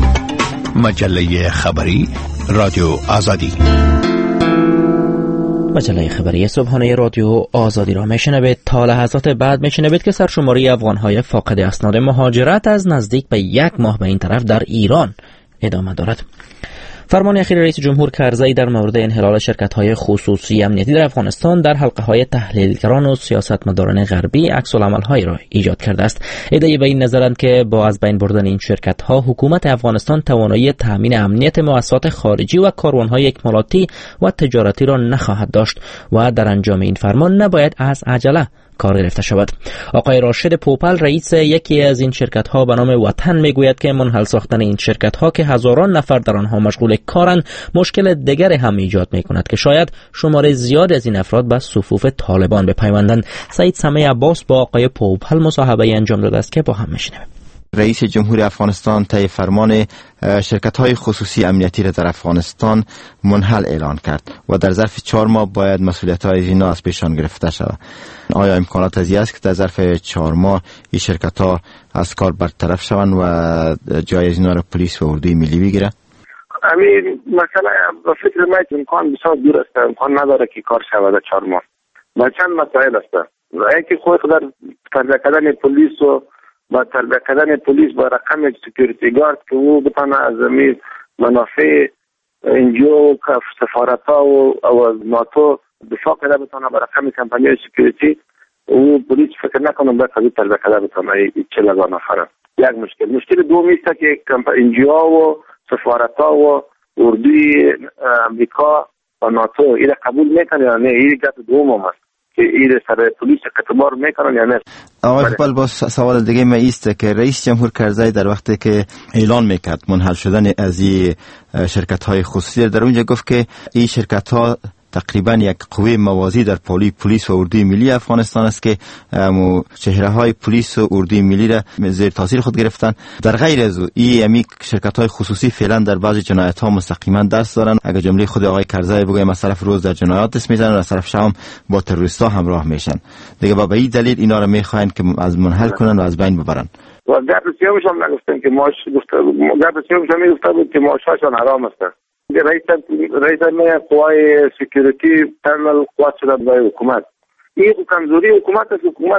مجله خبری رادیو آزادی. مجله خبری صبحانه رادیو آزادی را میشنوید. تا لحظات بعد میشنوید که سرشماری افغانهای فاقد اسناد مهاجرت از نزدیک به یک ماه به این طرف در ایران ادامه دارد. فرمان اخیر رئیس جمهور کرزی در مورد انحلال شرکت‌های خصوصی امنیتی در افغانستان در حلقه‌های تحلیلگران و سیاستمداران غربی عکس‌العمل‌هایی را ایجاد کرده است. ادعای به این نظرند که با از بین بردن این شرکت‌ها حکومت افغانستان توانایی تامین امنیت مؤسسات خارجی و کاروان‌های اکمالاتی و تجارتی را نخواهد داشت و در انجام این فرمان نباید از عجله کار گرفته شود. آقای راشد پوپل رئیس یکی از این شرکت ها به نام وطن میگوید که منحل ساختن این شرکت ها که هزاران نفر در آنها مشغول کارند مشکل دیگر هم ایجاد میکند که شاید شمار زیاد از این افراد به صفوف طالبان بپیوندند. سعید سمیع عباس با آقای پوپل مصاحبه انجام داده است که با هم میشنویم. رئیس جمهور افغانستان طی فرمان شرکت‌های خصوصی امنیتی را در افغانستان منحل اعلان کرد و در ظرف چهار ماه باید مسئولیت‌های اینا از پیشان گرفته شود. آیا امکانات از این است که در ظرف چهار ماه این شرکت‌ها از کار برطرف شوند و جای از اینا را پلیس و اردوی ملی بگیره؟ همین مسئله به فکر من امکان بسیار دور است، امکان نداره که کار شود در چهار ماه. و چند مسائل است. یکی خود در تربیت کردن پلیس و با تربیت کردن پلیس با رقم سکیوریتی گارد که او بتانه از زمین منافع انجیو سفارت ها و ناتو دفاع کرده بتانه با رقم کمپانی سکیوریتی او پلیس فکر نکنم باید قضیه تربیت کرده بتانه چل هزار نفره. یک مشکل مشکل دومی است که انجیو و سفارت ها و اردوی امریکا و ناتو این قبول میکنه یا نه، این گپ دوم است که این سر پلیس اعتبار میکنن یا نه. آقای پوپل با سوال دیگه ما ایست که رئیس جمهور کرزی در وقتی که اعلان میکرد منحل شدن از این شرکت های خصوصی در اونجا گفت که این شرکت ها تقریبا یک قوه موازی در پلی پلیس و اردوی ملی افغانستان است که چهره های پلیس و اردوی ملی را زیر تاثیر خود گرفتن. در غیر از او این امی شرکت های خصوصی فعلا در بعضی جنایت ها مستقیما دست دارن. اگر جمله خود آقای کرزی بگویم از طرف روز در جنایات دست میزنن و از طرف شام با تروریست ها همراه میشن دیگه. با به این دلیل اینا را میخواین که از منحل کنن و از بین ببرن. و در سیاوش هم نگفتن که ماش گفته در سیاوش هم میگفته بود که ماشاشون حرام است. رئیس رئیس نه قوای سکیوریتی ترنل قوات شده برای حکومت. این کمزوری حکومت است. حکومت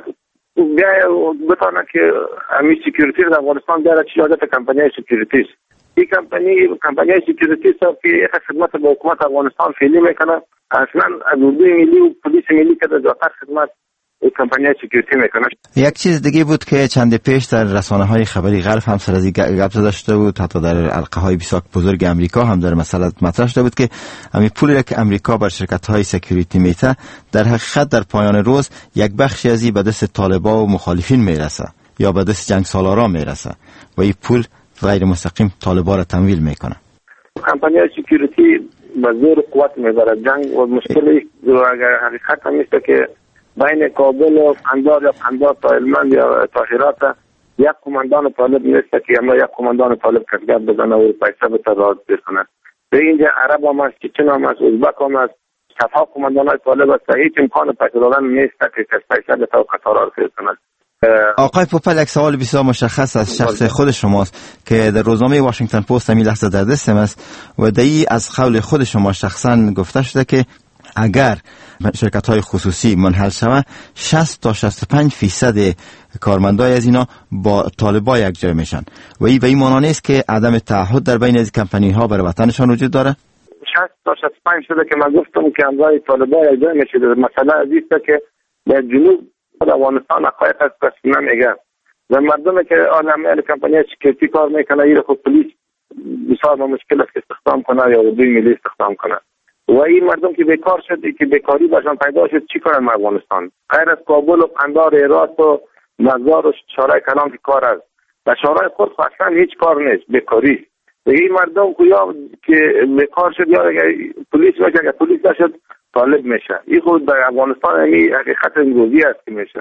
بیا بتونه که همین سکیوریتی در افغانستان بیاره چی عادت کمپانی سکیوریتی است. این کمپانی کمپانی سکیوریتی است که یک خدمت به حکومت افغانستان فعلی میکنه. اصلا از اردوی ملی و پلیس ملی که در خدمت کمپانی سکیوریتی میکنه. یک چیز دیگه بود که چند پیش در رسانه های خبری غرب هم سر از این گپ زده شده بود، حتی در حلقه های بسیار بزرگ امریکا هم در مسئله مطرح شده بود که همین پولی را که امریکا بر شرکت های سکیوریتی میته در حقیقت در پایان روز یک بخشی از این به دست طالبان و مخالفین میرسه یا به دست جنگ سالارا میرسه و این پول غیر مستقیم طالبان را تمویل میکنه. کمپانی سکیوریتی به زور قوت میبره جنگ و مشکلی اگر حقیقت هم است که بین کابل و قندار یا قندار تا هلمند یا تا هرات یک کماندان طالب نیست که اما یک کماندان طالب کسگت بزنه و پیسه به تراز بکنه. به اینجا عرب هم است، چچن هم است، ازبک هم است، صفحه کماندان های طالب است. هیچ امکان پیسه دادن نیست که پیسه به تا قطار بکنه. آقای پوپل یک سوال بسیار مشخص از شخص خود شماست که در روزنامه واشنگتن پست همین لحظه در دستم است و دایی از قول خود شما شخصا گفته شده که اگر شرکت های خصوصی منحل شود شصت تا شصت و پنج فیصد کارمندای از اینا با طالبان یک جای میشن و این به این معنی نیست که عدم تعهد در بین از کمپانی ها برای وطنشان وجود داره. شصت تا شصت و پنج شده که من گفتم که همراه طالبان یک جای میشه. مثلا از این که در جنوب افغانستان حقایق است پس نمیگه و مردمی که عالمه کمپانی سکیوریتی کار میکنه این خود پلیس بسیار مشکل است که استخدام کنه یا اردوی ملی استخدام کنه و این مردم که بیکار شد که بیکاری باشن پیدا شد چی کنن افغانستان غیر از کابل و قندار هرات و مزار و شورای کلان که کار است و شورای خود اصلا هیچ کار نیست بیکاری و این مردم که یا که بیکار شد یا پلیس باشه اگر پلیس نشد طالب میشه. این خود در افغانستان همی حقیقت امروزی است که میشه.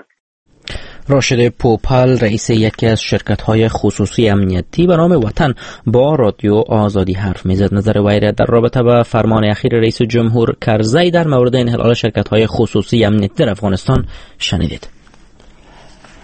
راشد پوپل رئیس یکی از شرکت‌های خصوصی امنیتی به نام وطن با رادیو آزادی حرف میزد. نظر وی را در رابطه با فرمان اخیر رئیس جمهور کرزی در مورد انحلال شرکت‌های خصوصی امنیتی در افغانستان شنیدید.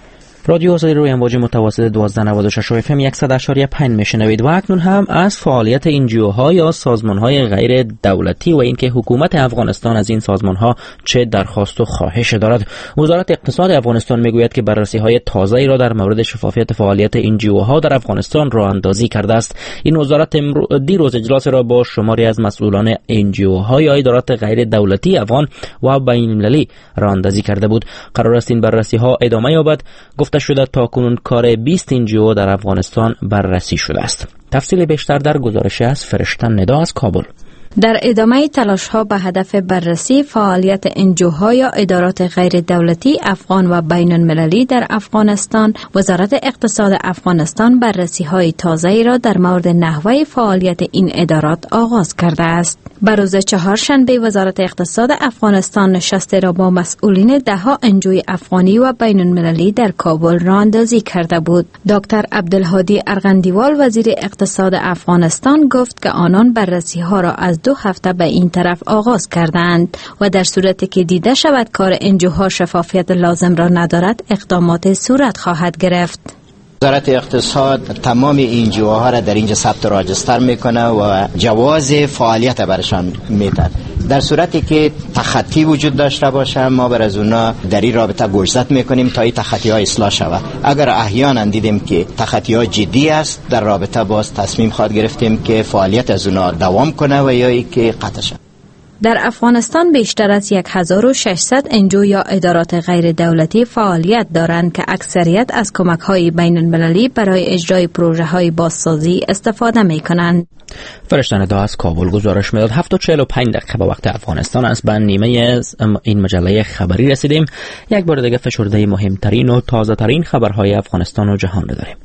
رادیو آزادی روی امواج متوسط دوازده نود و شش اف ام صد و اشاره پنج میشنوید و اکنون هم از فعالیت انجیوها یا سازمان‌های غیر دولتی و اینکه حکومت افغانستان از این سازمان‌ها چه درخواست و خواهش دارد. وزارت اقتصاد افغانستان میگوید که بررسی‌های تازه‌ای را در مورد شفافیت فعالیت انجیوها در افغانستان راه اندازی کرده است. این وزارت دیروز اجلاس را با شماری از مسئولان انجیوها یا ادارات غیر دولتی افغان و بین‌المللی راه اندازی کرده بود. قرار است این بررسی‌ها ادامه یابد. گفته شده تاکنون کار بیست انجیو در افغانستان بررسی شده است. تفصیل بیشتر در گزارش از فرشته ندا از کابل. در ادامه تلاش‌ها به هدف بررسی فعالیت انجیوها یا ادارات غیر دولتی افغان و بین المللی در افغانستان، وزارت اقتصاد افغانستان بررسی‌های تازه‌ای را در مورد نحوه فعالیت این ادارات آغاز کرده است. بر روز چهارشنبه وزارت اقتصاد افغانستان نشسته را با مسئولین ده‌ها انجوی افغانی و بین المللی در کابل راه اندازی کرده بود. دکتر عبدالهادی ارغندیوال وزیر اقتصاد افغانستان گفت که آنان بررسی‌ها را از دو هفته به این طرف آغاز کردند و در صورتی که دیده شود کار انجوها شفافیت لازم را ندارد اقدامات صورت خواهد گرفت. وزارت اقتصاد تمام انجیوها را در اینجا ثبت و راجستر میکنه و جواز فعالیت برشان میده. در صورتی که تخطی وجود داشته باشه ما بر از اونا در این رابطه گوشزد میکنیم تا این تخطی ها اصلاح شود. اگر احیانا دیدیم که تخطی ها جدی است در رابطه باز تصمیم خواهد گرفتیم که فعالیت از اونا دوام کنه و یا ای که قطع شود. در افغانستان بیشتر از هزار و ششصد انجو یا ادارات غیر دولتی فعالیت دارند که اکثریت از کمک‌های بین المللی برای اجرای پروژه‌های بازسازی استفاده می‌کنند. فرشته ندا از کابل گزارش می‌داد. هفت و چهل و پنج دقیقه به وقت افغانستان است. به نیمه از این مجله خبری رسیدیم. یک بار دیگه فشرده مهمترین و تازه‌ترین خبرهای افغانستان و جهان را داریم.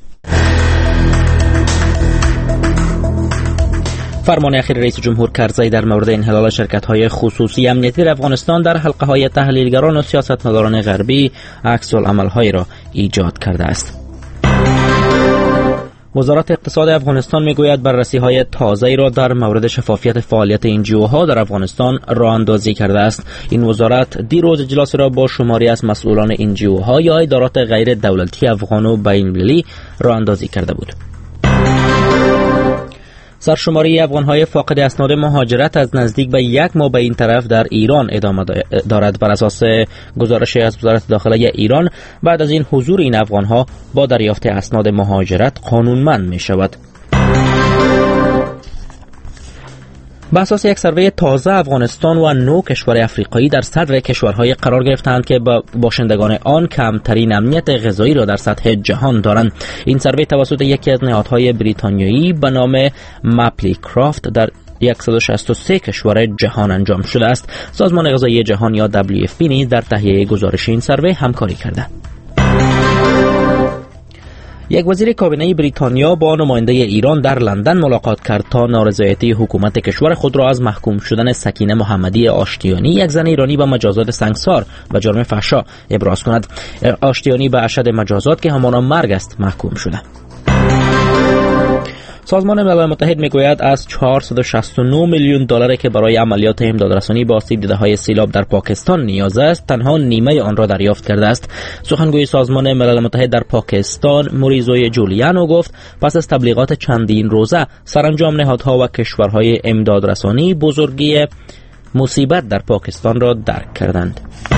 فرمان اخیر رئیس جمهور کرزی در مورد انحلال شرکت‌های خصوصی امنیتی در افغانستان در حلقه‌های تحلیلگران و سیاستمداران غربی عکس‌العمل‌هایی را ایجاد کرده است. وزارت اقتصاد افغانستان میگوید بررسی‌های تازه‌ای را در مورد شفافیت فعالیت انجیوها در افغانستان راه اندازی کرده است. این وزارت دیروز اجلاس را با شماری از مسئولان انجیوها یا ادارات غیر دولتی افغان و بین‌المللی راه اندازی کرده بود. سرشماری افغان‌های فاقد اسناد مهاجرت از نزدیک به یک ماه به این طرف در ایران ادامه دارد. بر اساس گزارش از وزارت داخله ایران بعد از این حضور این افغان‌ها با دریافت اسناد مهاجرت قانونمند می‌شود. بر اساس یک سروی تازه افغانستان و نو کشور افریقایی در صدر کشورهای قرار گرفتند که با باشندگان آن کمترین امنیت غذایی را در سطح جهان دارند. این سروی توسط یکی از نهادهای بریتانیایی به نام مپلی کرافت در صد و شصت و سه کشور جهان انجام شده است. سازمان غذایی جهان یا دبلیو اف پی نیز در تهیه گزارش این سروی همکاری کرده. یک وزیر کابینه بریتانیا با نماینده ایران در لندن ملاقات کرد تا نارضایتی حکومت کشور خود را از محکوم شدن سکینه محمدی آشتیانی، یک زن ایرانی با مجازات سنگسار و جرم فحشا، ابراز کند. آشتیانی به اشد مجازات که همانا مرگ است محکوم شده. سازمان ملل متحد میگوید از چهارصد و شصت و نه میلیون دلاری که برای عملیات امدادرسانی به آسیب دیده‌های سیلاب در پاکستان نیاز است، تنها نیمه آن را دریافت کرده است. سخنگوی سازمان ملل متحد در پاکستان موریزوی جولیانو گفت پس از تبلیغات چندین روزه سرانجام نهادها و کشورهای امدادرسانی بزرگی مصیبت در پاکستان را درک کردند.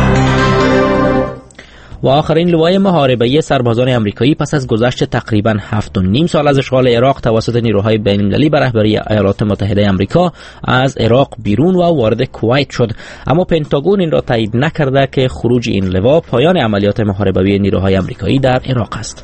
و آخرین لوای محاربه سربازان امریکایی پس از گذشت تقریباً هفت و نیم سال از اشغال عراق توسط نیروهای بین‌المللی به رهبری ایالات متحده آمریکا از عراق بیرون و وارد کویت شد، اما پنتاگون این را تایید نکرده که خروج این لوا پایان عملیات محاربه نیروهای امریکایی در عراق است.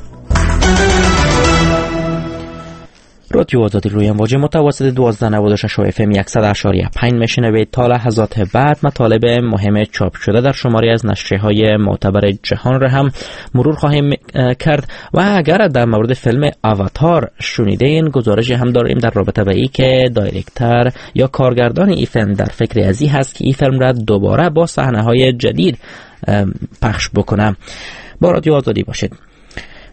رادیو آزادی روی امواج متوسط دوازده نود و شش اف ام صد و اشاره پنج میشنوید. تا لحظات بعد مطالب مهم چاپ شده در شماری از نشریه‌های معتبر جهان را هم مرور خواهیم کرد و اگر در مورد فیلم آواتار شنیدین گزارش هم داریم در رابطه با این که دایرکتور یا کارگردان این فیلم در فکر ازی هست که این فیلم را دوباره با صحنه‌های جدید پخش بکنه. با رادیو آزادی باشید.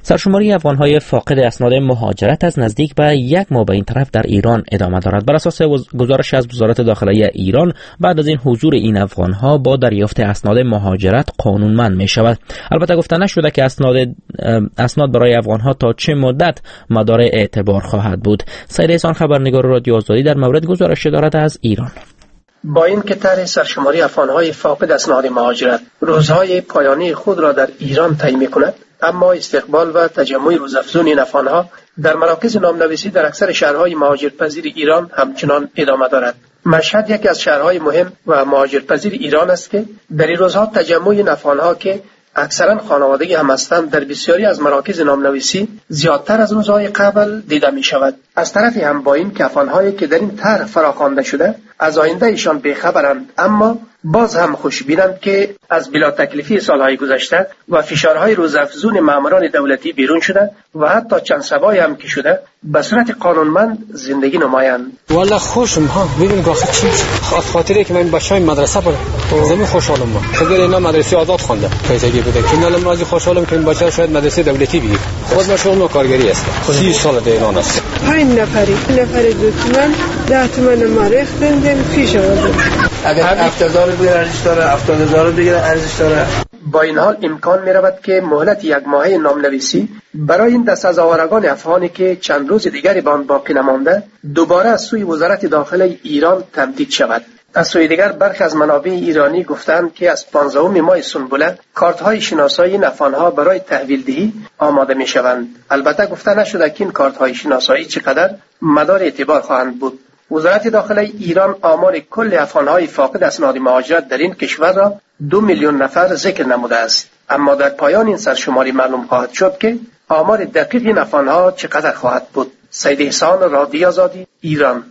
سرشماری افغان‌های فاقد اسناد مهاجرت از نزدیک به یک ماه به این طرف در ایران ادامه دارد. بر اساس گزارش از وزارت داخلیه ایران، بعد از این حضور این افغان‌ها با دریافت اسناد مهاجرت قانونمند می‌شود. البته گفته نشده که اسناد اسناد برای افغان‌ها تا چه مدت مدار اعتبار خواهد بود. سید احسان خبرنگار رادیو آزادی در مورد گزارش دارد از ایران. با این که طرح سرشماری افغان‌های فاقد اسناد مهاجرت روزهای پایانی خود را در ایران تعیین می‌کند، اما استقبال و تجمع روزافزون این افغان‌ها در مراکز نامنویسی در اکثر شهرهای مهاجرپذیر ایران همچنان ادامه دارد. مشهد یکی از شهرهای مهم و مهاجرپذیر ایران است که در این روزها تجمع این افغان‌ها که اکثرا خانوادگی هم هستند در بسیاری از مراکز نامنویسی زیادتر از روزهای قبل دیده می شود. از طرفی هم با این که افغان‌هایی که در این طرح فراخوانده شده از آینده ایشان بیخبرند، اما باز هم خوشبینند که از بلا تکلیفی سالهای گذشته و فشارهای روزافزون ماموران دولتی بیرون شده و حتی چند سبایی هم که شده به صورت قانونمند زندگی نمایند. والله خوشم ها ببین گاخه چی خاطره که من بچهای مدرسه بودم زمین خوشحالم ما خود اینا مدرسه آزاد خونده پیسگی بوده که من راضی خوشحالم که این بچه شاید مدرسه دولتی بگیر. خود ما شغل و کارگری است. سی سال در ایران است. پنج نفری نفر دوتمن ده تومن ما ریختن پیش آوردم. اگر هفتاد هزار بگیره ارزش داره، هفتاد هزار بگیره ارزش داره. با این حال امکان می رود که مهلت یک ماهه نامنویسی برای این دست از آوارگان افغانی که چند روز دیگری به آن باقی نمانده دوباره از سوی وزارت داخله ایران تمدید شود. از سوی دیگر برخی از منابع ایرانی گفتند که از پانزدهم ماه سنبوله کارت های شناسایی این افغان‌ها برای تحویل دهی آماده می شوند. البته گفته نشده که این کارت های شناسایی چقدر مدار اعتبار خواهند بود. وزارت داخله ایران آمار کل افغان‌های فاقد اسناد مهاجرت در این کشور را دو میلیون نفر ذکر نموده است، اما در پایان این سرشماری معلوم خواهد شد که آمار دقیق این افغان‌ها چقدر خواهد بود. سید احسان، رادیو آزادی، ایران.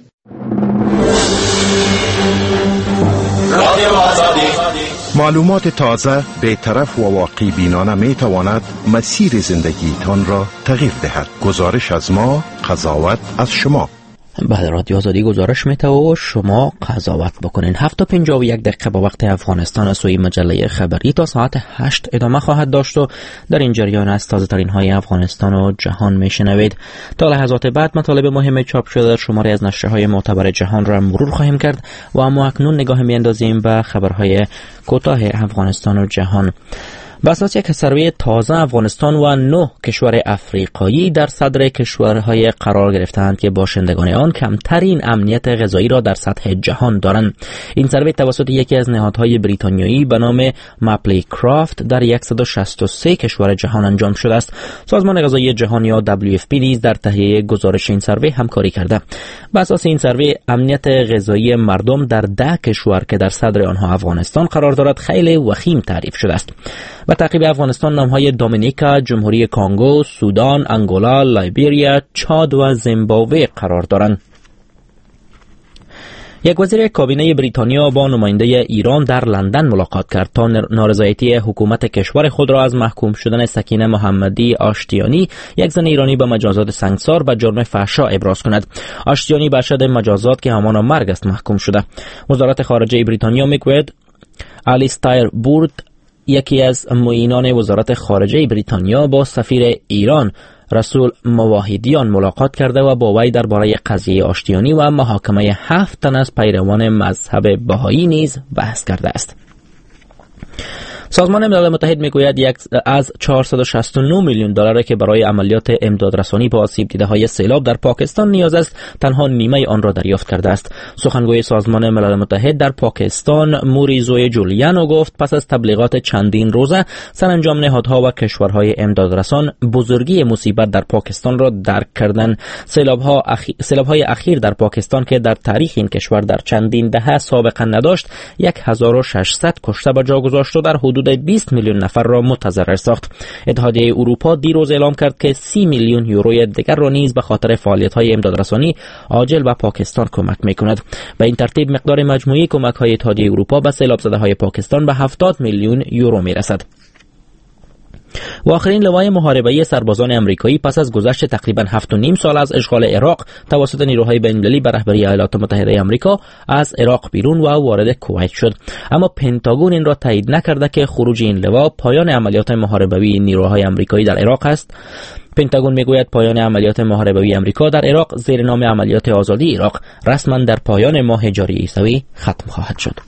معلومات تازه، بی‌طرف و واقعی بینانه می تواند مسیر زندگیتان را تغییر دهد. گزارش از ما، قضاوت از شما. بله، رادیو آزادی گزارش میته و شما قضاوت بکنین. هفت و پنجاه و یک دقیقه با وقت افغانستان از سوی مجله خبری تا ساعت هشت ادامه خواهد داشت و در این جریان از تازه ترین های افغانستان و جهان میشنوید. تا لحظات بعد مطالب مهم چاپ شده در شماری از نشریه‌های معتبر جهان را مرور خواهیم کرد و اما اکنون نگاه میاندازیم به خبرهای کوتاه افغانستان و جهان. بر اساس یک سروی تازه، افغانستان و نه کشور افریقایی در صدر کشورهای قرار گرفتند که باشندگان آن کمترین امنیت غذایی را در سطح جهان دارند. این سروی توسط یکی از نهادهای بریتانیایی به نام مپلی کرافت در صد و شصت و سه کشور جهان انجام شده است. سازمان غذایی جهان یا دبلیو اف پی نیز در تهیه گزارش این سروی همکاری کرده. بر اساس این سروی، امنیت غذایی مردم در ده کشور که در صدر آنها افغانستان قرار دارد خیلی وخیم تعریف شده است. و تعقیب افغانستان نامهای دومینیکا، جمهوری کانگو، سودان، انگولا، لایبریا، چاد و زیمبابوه قرار دارند. یک وزیر کابینه بریتانیا با نماینده ایران در لندن ملاقات کرد تا نارضایتی حکومت کشور خود را از محکوم شدن سکینه محمدی آشتیانی، یک زن ایرانی به مجازات سنگسار به جرم فحشا ابراز کند. آشتیانی به اشد مجازات که همان مرگ است محکوم شده. وزارت خارجه بریتانیا میگوید الیستایر بورد، یکی از معینان وزارت خارجه بریتانیا، با سفیر ایران رسول مواحدیان ملاقات کرده و با وی درباره قضیه آشتیانی و محاکمه هفت تن از پیروان مذهب بهایی نیز بحث کرده است. سازمان ملل متحد میگوید یک از چهارصد و شصت و نه میلیون دلار که برای عملیات امدادرسانی به آسیب دیده های سیلاب در پاکستان نیاز است، تنها نیمه آن را دریافت کرده است. سخنگوی سازمان ملل متحد در پاکستان موریزوی جولیانو گفت پس از تبلیغات چندین روزه، سرانجام نهادها و کشورهای امدادرسان بزرگی مصیبت در پاکستان را درک کردند. سیلاب‌ها اخی... سیلاب‌های اخیر در پاکستان که در تاریخ این کشور در چندین دهه سابقه نداشت، هزار و ششصد کشته به جا گذاشت و در حدود بیست میلیون نفر را متضرر ساخت. اتحادیه اروپا دیروز اعلام کرد که سی میلیون یوروی دیگر را نیز به خاطر فعالیت‌های امدادرسانی عاجل به پاکستان کمک می‌کند. به این ترتیب مقدار مجموعی کمک‌های اتحادیه اروپا به سیلاب زده‌های پاکستان به هفتاد میلیون یورو می‌رسد. و آخرین لوای محاربه‌ای سربازان آمریکایی پس از گذشت تقریباً هفت و نیم سال از اشغال عراق توسط نیروهای بین‌المللی به رهبری ایالات متحده آمریکا از عراق بیرون و وارد کویت شد. اما پنتاگون این را تایید نکرده که خروج این لوا پایان عملیات محاربه‌ای نیروهای آمریکایی در عراق است. پنتاگون میگوید پایان عملیات محاربه‌ای آمریکا در عراق زیر نام عملیات آزادی عراق رسما در پایان ماه جاری عیسوی ختم خواهد شد.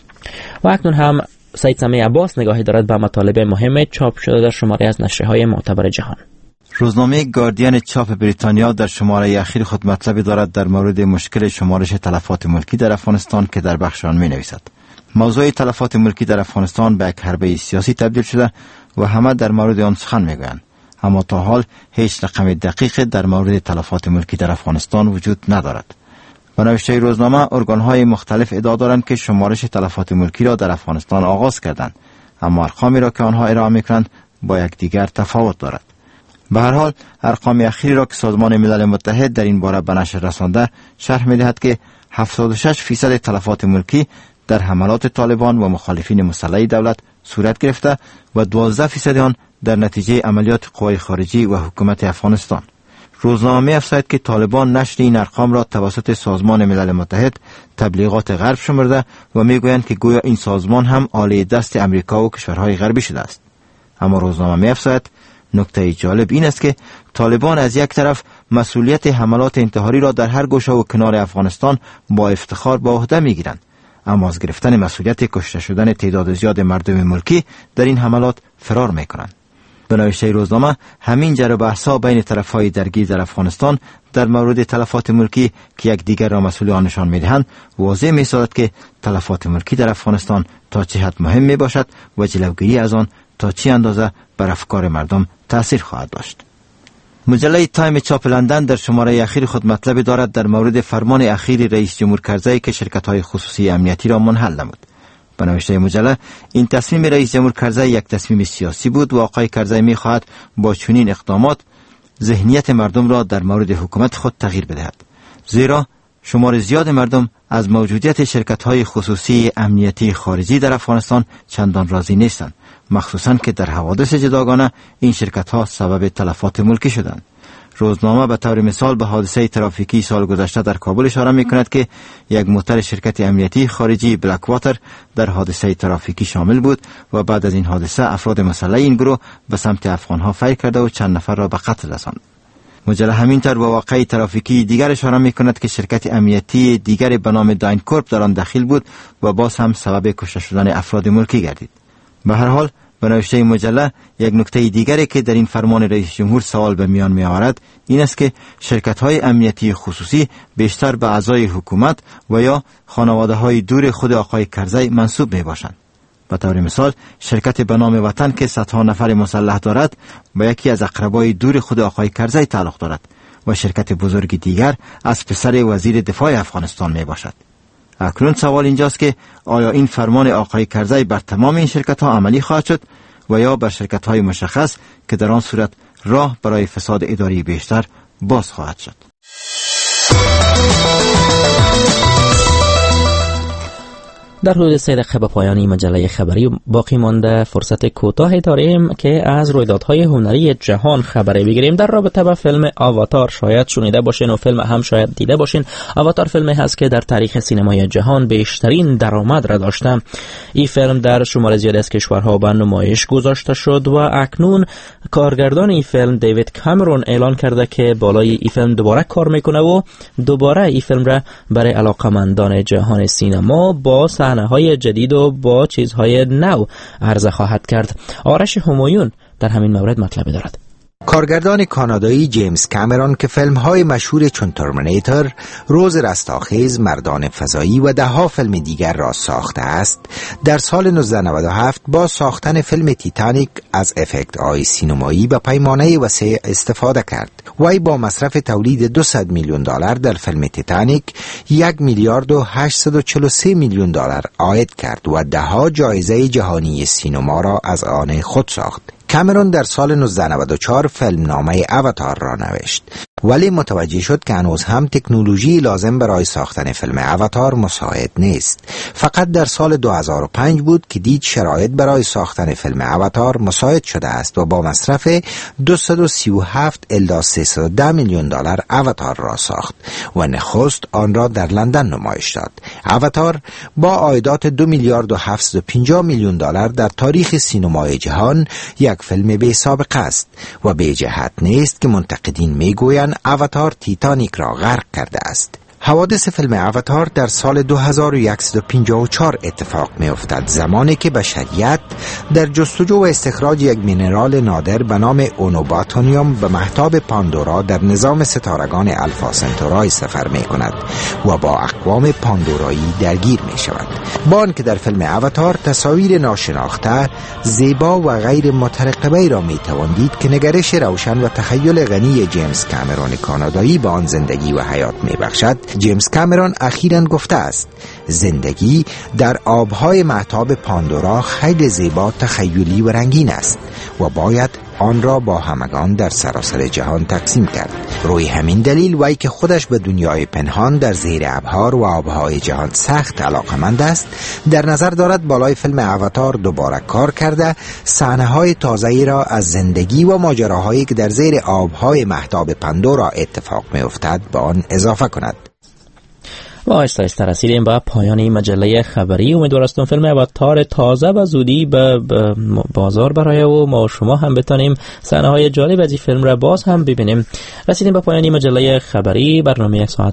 و اکنون هم سید سمیع عباس نگاهی دارد به مطالب مهم چاپ شده در شماره از نشریه‌های معتبر جهان. روزنامه گاردین چاپ بریتانیا در شماره اخیر خود مطلبی دارد در مورد مشکل شمارش تلفات ملکی در افغانستان که در بخش آن می‌نویسد: موضوع تلفات ملکی در افغانستان به یک حربه سیاسی تبدیل شده و همه در مورد آن سخن می‌گویند، اما تا حال هیچ رقم دقیق در مورد تلفات ملکی در افغانستان وجود ندارد. به نوشته روزنامه، ارگان‌های مختلف ادعا دارند که شمارش تلفات ملکی را در افغانستان آغاز کردند، اما ارقامی را که آنها ارائه می‌کنند با یکدیگر تفاوت دارد. به هر حال ارقام اخیری را که سازمان ملل متحد در این باره به نشر رسانده شرح می‌دهد که هفتاد و شش فیصد تلفات ملکی در حملات طالبان و مخالفین مسلح دولت صورت گرفته و دوازده فیصد آن در نتیجه عملیات قوای خارجی و حکومت افغانستان. روزنامه افزاید که طالبان نشر این ارقام را توسط سازمان ملل متحد تبلیغات غرب شمرده و میگویند که گویا این سازمان هم آله دست امریکا و کشورهای غربی شده است. اما روزنامه افزاید نکته جالب این است که طالبان از یک طرف مسئولیت حملات انتحاری را در هر گوشه و کنار افغانستان با افتخار به عهده میگیرند، اما از گرفتن مسئولیت کشته شدن تعداد زیاد مردم ملکی در این حملات فرار میکنند. به نوشته روزنامه، همین جر و بحث‌ها بین طرف‌های درگیر در افغانستان در مورد تلفات ملکی که یک دیگر را مسئول آن نشان می‌دهند واضح می‌سازد که تلفات ملکی در افغانستان تا چه حد مهم میباشد و جلوگیری از آن تا چه اندازه بر افکار مردم تأثیر خواهد داشت. مجله تایم چاپ لندن در شماره اخیر خود مطلبی دارد در مورد فرمان اخیر رئیس جمهور کرزی که شرکت‌های خصوصی امنیتی را منحل نمود. به نوشته مجله، این تصمیم رئیس جمهور کرزی یک تصمیم سیاسی بود و آقای کرزی می‌خواهد با چنین اقدامات ذهنیت مردم را در مورد حکومت خود تغییر بدهد، زیرا شمار زیاد مردم از موجودیت شرکت‌های خصوصی امنیتی خارجی در افغانستان چندان راضی نیستند، مخصوصاً که در حوادث جداگانه این شرکت‌ها سبب تلفات ملکی شدند. روزنامه به طور مثال به حادثه ترافیکی سال گذشته در کابل اشاره می‌کند که یک موتر شرکت امنیتی خارجی بلک واتر در حادثه ترافیکی شامل بود و بعد از این حادثه افراد مسلح این گروه به سمت افغان‌ها فیر کرده و چند نفر را به قتل رساند. مجله همینطور به واقعه ترافیکی دیگر اشاره می‌کند که شرکت امنیتی دیگر به نام داینکورپ در آن دخیل بود و باز هم سبب کشته شدن افراد ملکی گردید. به هر حال به نوشته مجله، یک نکته دیگری که در این فرمان رئیس جمهور سوال به میان می آورد این است که شرکت‌های امنیتی خصوصی بیشتر به اعضای حکومت و یا خانواده‌های دور خود آقای کرزی منسوب می باشند. به طور مثال، شرکت به نام وطن که صدها نفر مسلح دارد با یکی از اقربای دور خود آقای کرزی تعلق دارد و شرکت بزرگ دیگر از پسر وزیر دفاع افغانستان می باشد. اکنون سوال اینجاست که آیا این فرمان آقای کرزی بر تمام این شرکت‌ها عملی خواهد شد و یا بر شرکت‌های مشخص که در آن صورت راه برای فساد اداری بیشتر باز خواهد شد. در حدود سه دقیقه به پایان این مجله خبری باقی مانده فرصت کوتاه داریم که از رویدادهای هنری جهان خبری بگیریم. در رابطه با فیلم آواتار شاید شنیده باشین و فیلم هم شاید دیده باشین. آواتار فیلمی هست که در تاریخ سینمای جهان بیشترین درآمد را داشته. این فیلم در شمار زیاد از کشورها به نمایش گذاشته شد و اکنون کارگردان این فیلم دیوید کامرون اعلان کرده که بالای این فیلم دوباره کار میکنه و دوباره این فیلم را برای علاقمندان جهان سینما با صحنه‌های جدید و با چیزهای نو عرضه خواهد کرد. آرش همایون در همین مورد مطلبی دارد. کارگردان کانادایی جیمز کامرون که فیلم‌های مشهور چون ترمیناتور، روز رستاخیز، مردان فضایی و ده‌ها فیلم دیگر را ساخته است، در سال نوزده نود و هفت با ساختن فیلم تیتانیک از افکت‌های سینمایی به پیمانه وسیع استفاده کرد. وی با مصرف تولید دویست میلیون دلار در فیلم تیتانیک یک میلیارد و هشتصد و چهل و سه میلیون دلار عاید کرد و ده‌ها جایزه جهانی سینما را از آن خود ساخت. کامرون در سال نوزده نود و چهار فیلم نامه اواتار را نوشت. ولی متوجه شد که هنوز هم تکنولوژی لازم برای ساختن فیلم اواتار مساعد نیست. فقط در سال دو هزار و پنج بود که دید شرایط برای ساختن فیلم اواتار مساعد شده است و با مصرف دویست و سی و هفت الی سیصد و ده میلیون دلار اواتار را ساخت و نخست آن را در لندن نمایش داد. اواتار با عایدات دو میلیارد و هفتصد و پنجاه میلیون دلار در تاریخ سینمای جهان یک فیلم بی سابقه است و به جهت نیست که منتقدین میگویند اواتار تیتانیک را غرق کرده است. حوادث فیلم اواتار در سال دو هزار و صد و پنجاه و چهار اتفاق می افتد، زمانی که بشریت در جستجو و استخراج یک مینرال نادر به نام اونوباتونیوم به مهتاب پاندورا در نظام ستارگان الفا سنتورای سفر می کند و با اقوام پاندورایی درگیر می شود. با آنکه در فیلم اواتار تصاویر ناشناخته، زیبا و غیر مترقبه را می توان دید که نگرش روشن و تخیل غنی جیمز کامرون کانادایی به آن زندگی و حیات می بخشد. جیمز کامرون اخیراً گفته است زندگی در آبهای مهتاب پاندورا خیلی زیبا، تخیلی و رنگین است و باید آن را با همگان در سراسر جهان تقسیم کرد. روی همین دلیل وی که خودش به دنیای پنهان در زیر ابرها و آبهای جهان سخت علاقمند است، در نظر دارد بالای فیلم اواتار دوباره کار کرده صحنه‌های تازه‌ای را از زندگی و ماجراهایی که در زیر آبهای مهتاب پاندورا اتفاق می‌افتد به آن اضافه کند. و آهسته آهسته رسیدیم به پایان این مجله خبری. امیدوار هستم فیلم اواتار تازه و زودی به بازار برای و ما و شما هم بتانیم صحنه‌های جالب از این فیلم را باز هم ببینیم. رسیدیم به پایان این مجله خبری. برنامه یک ساعت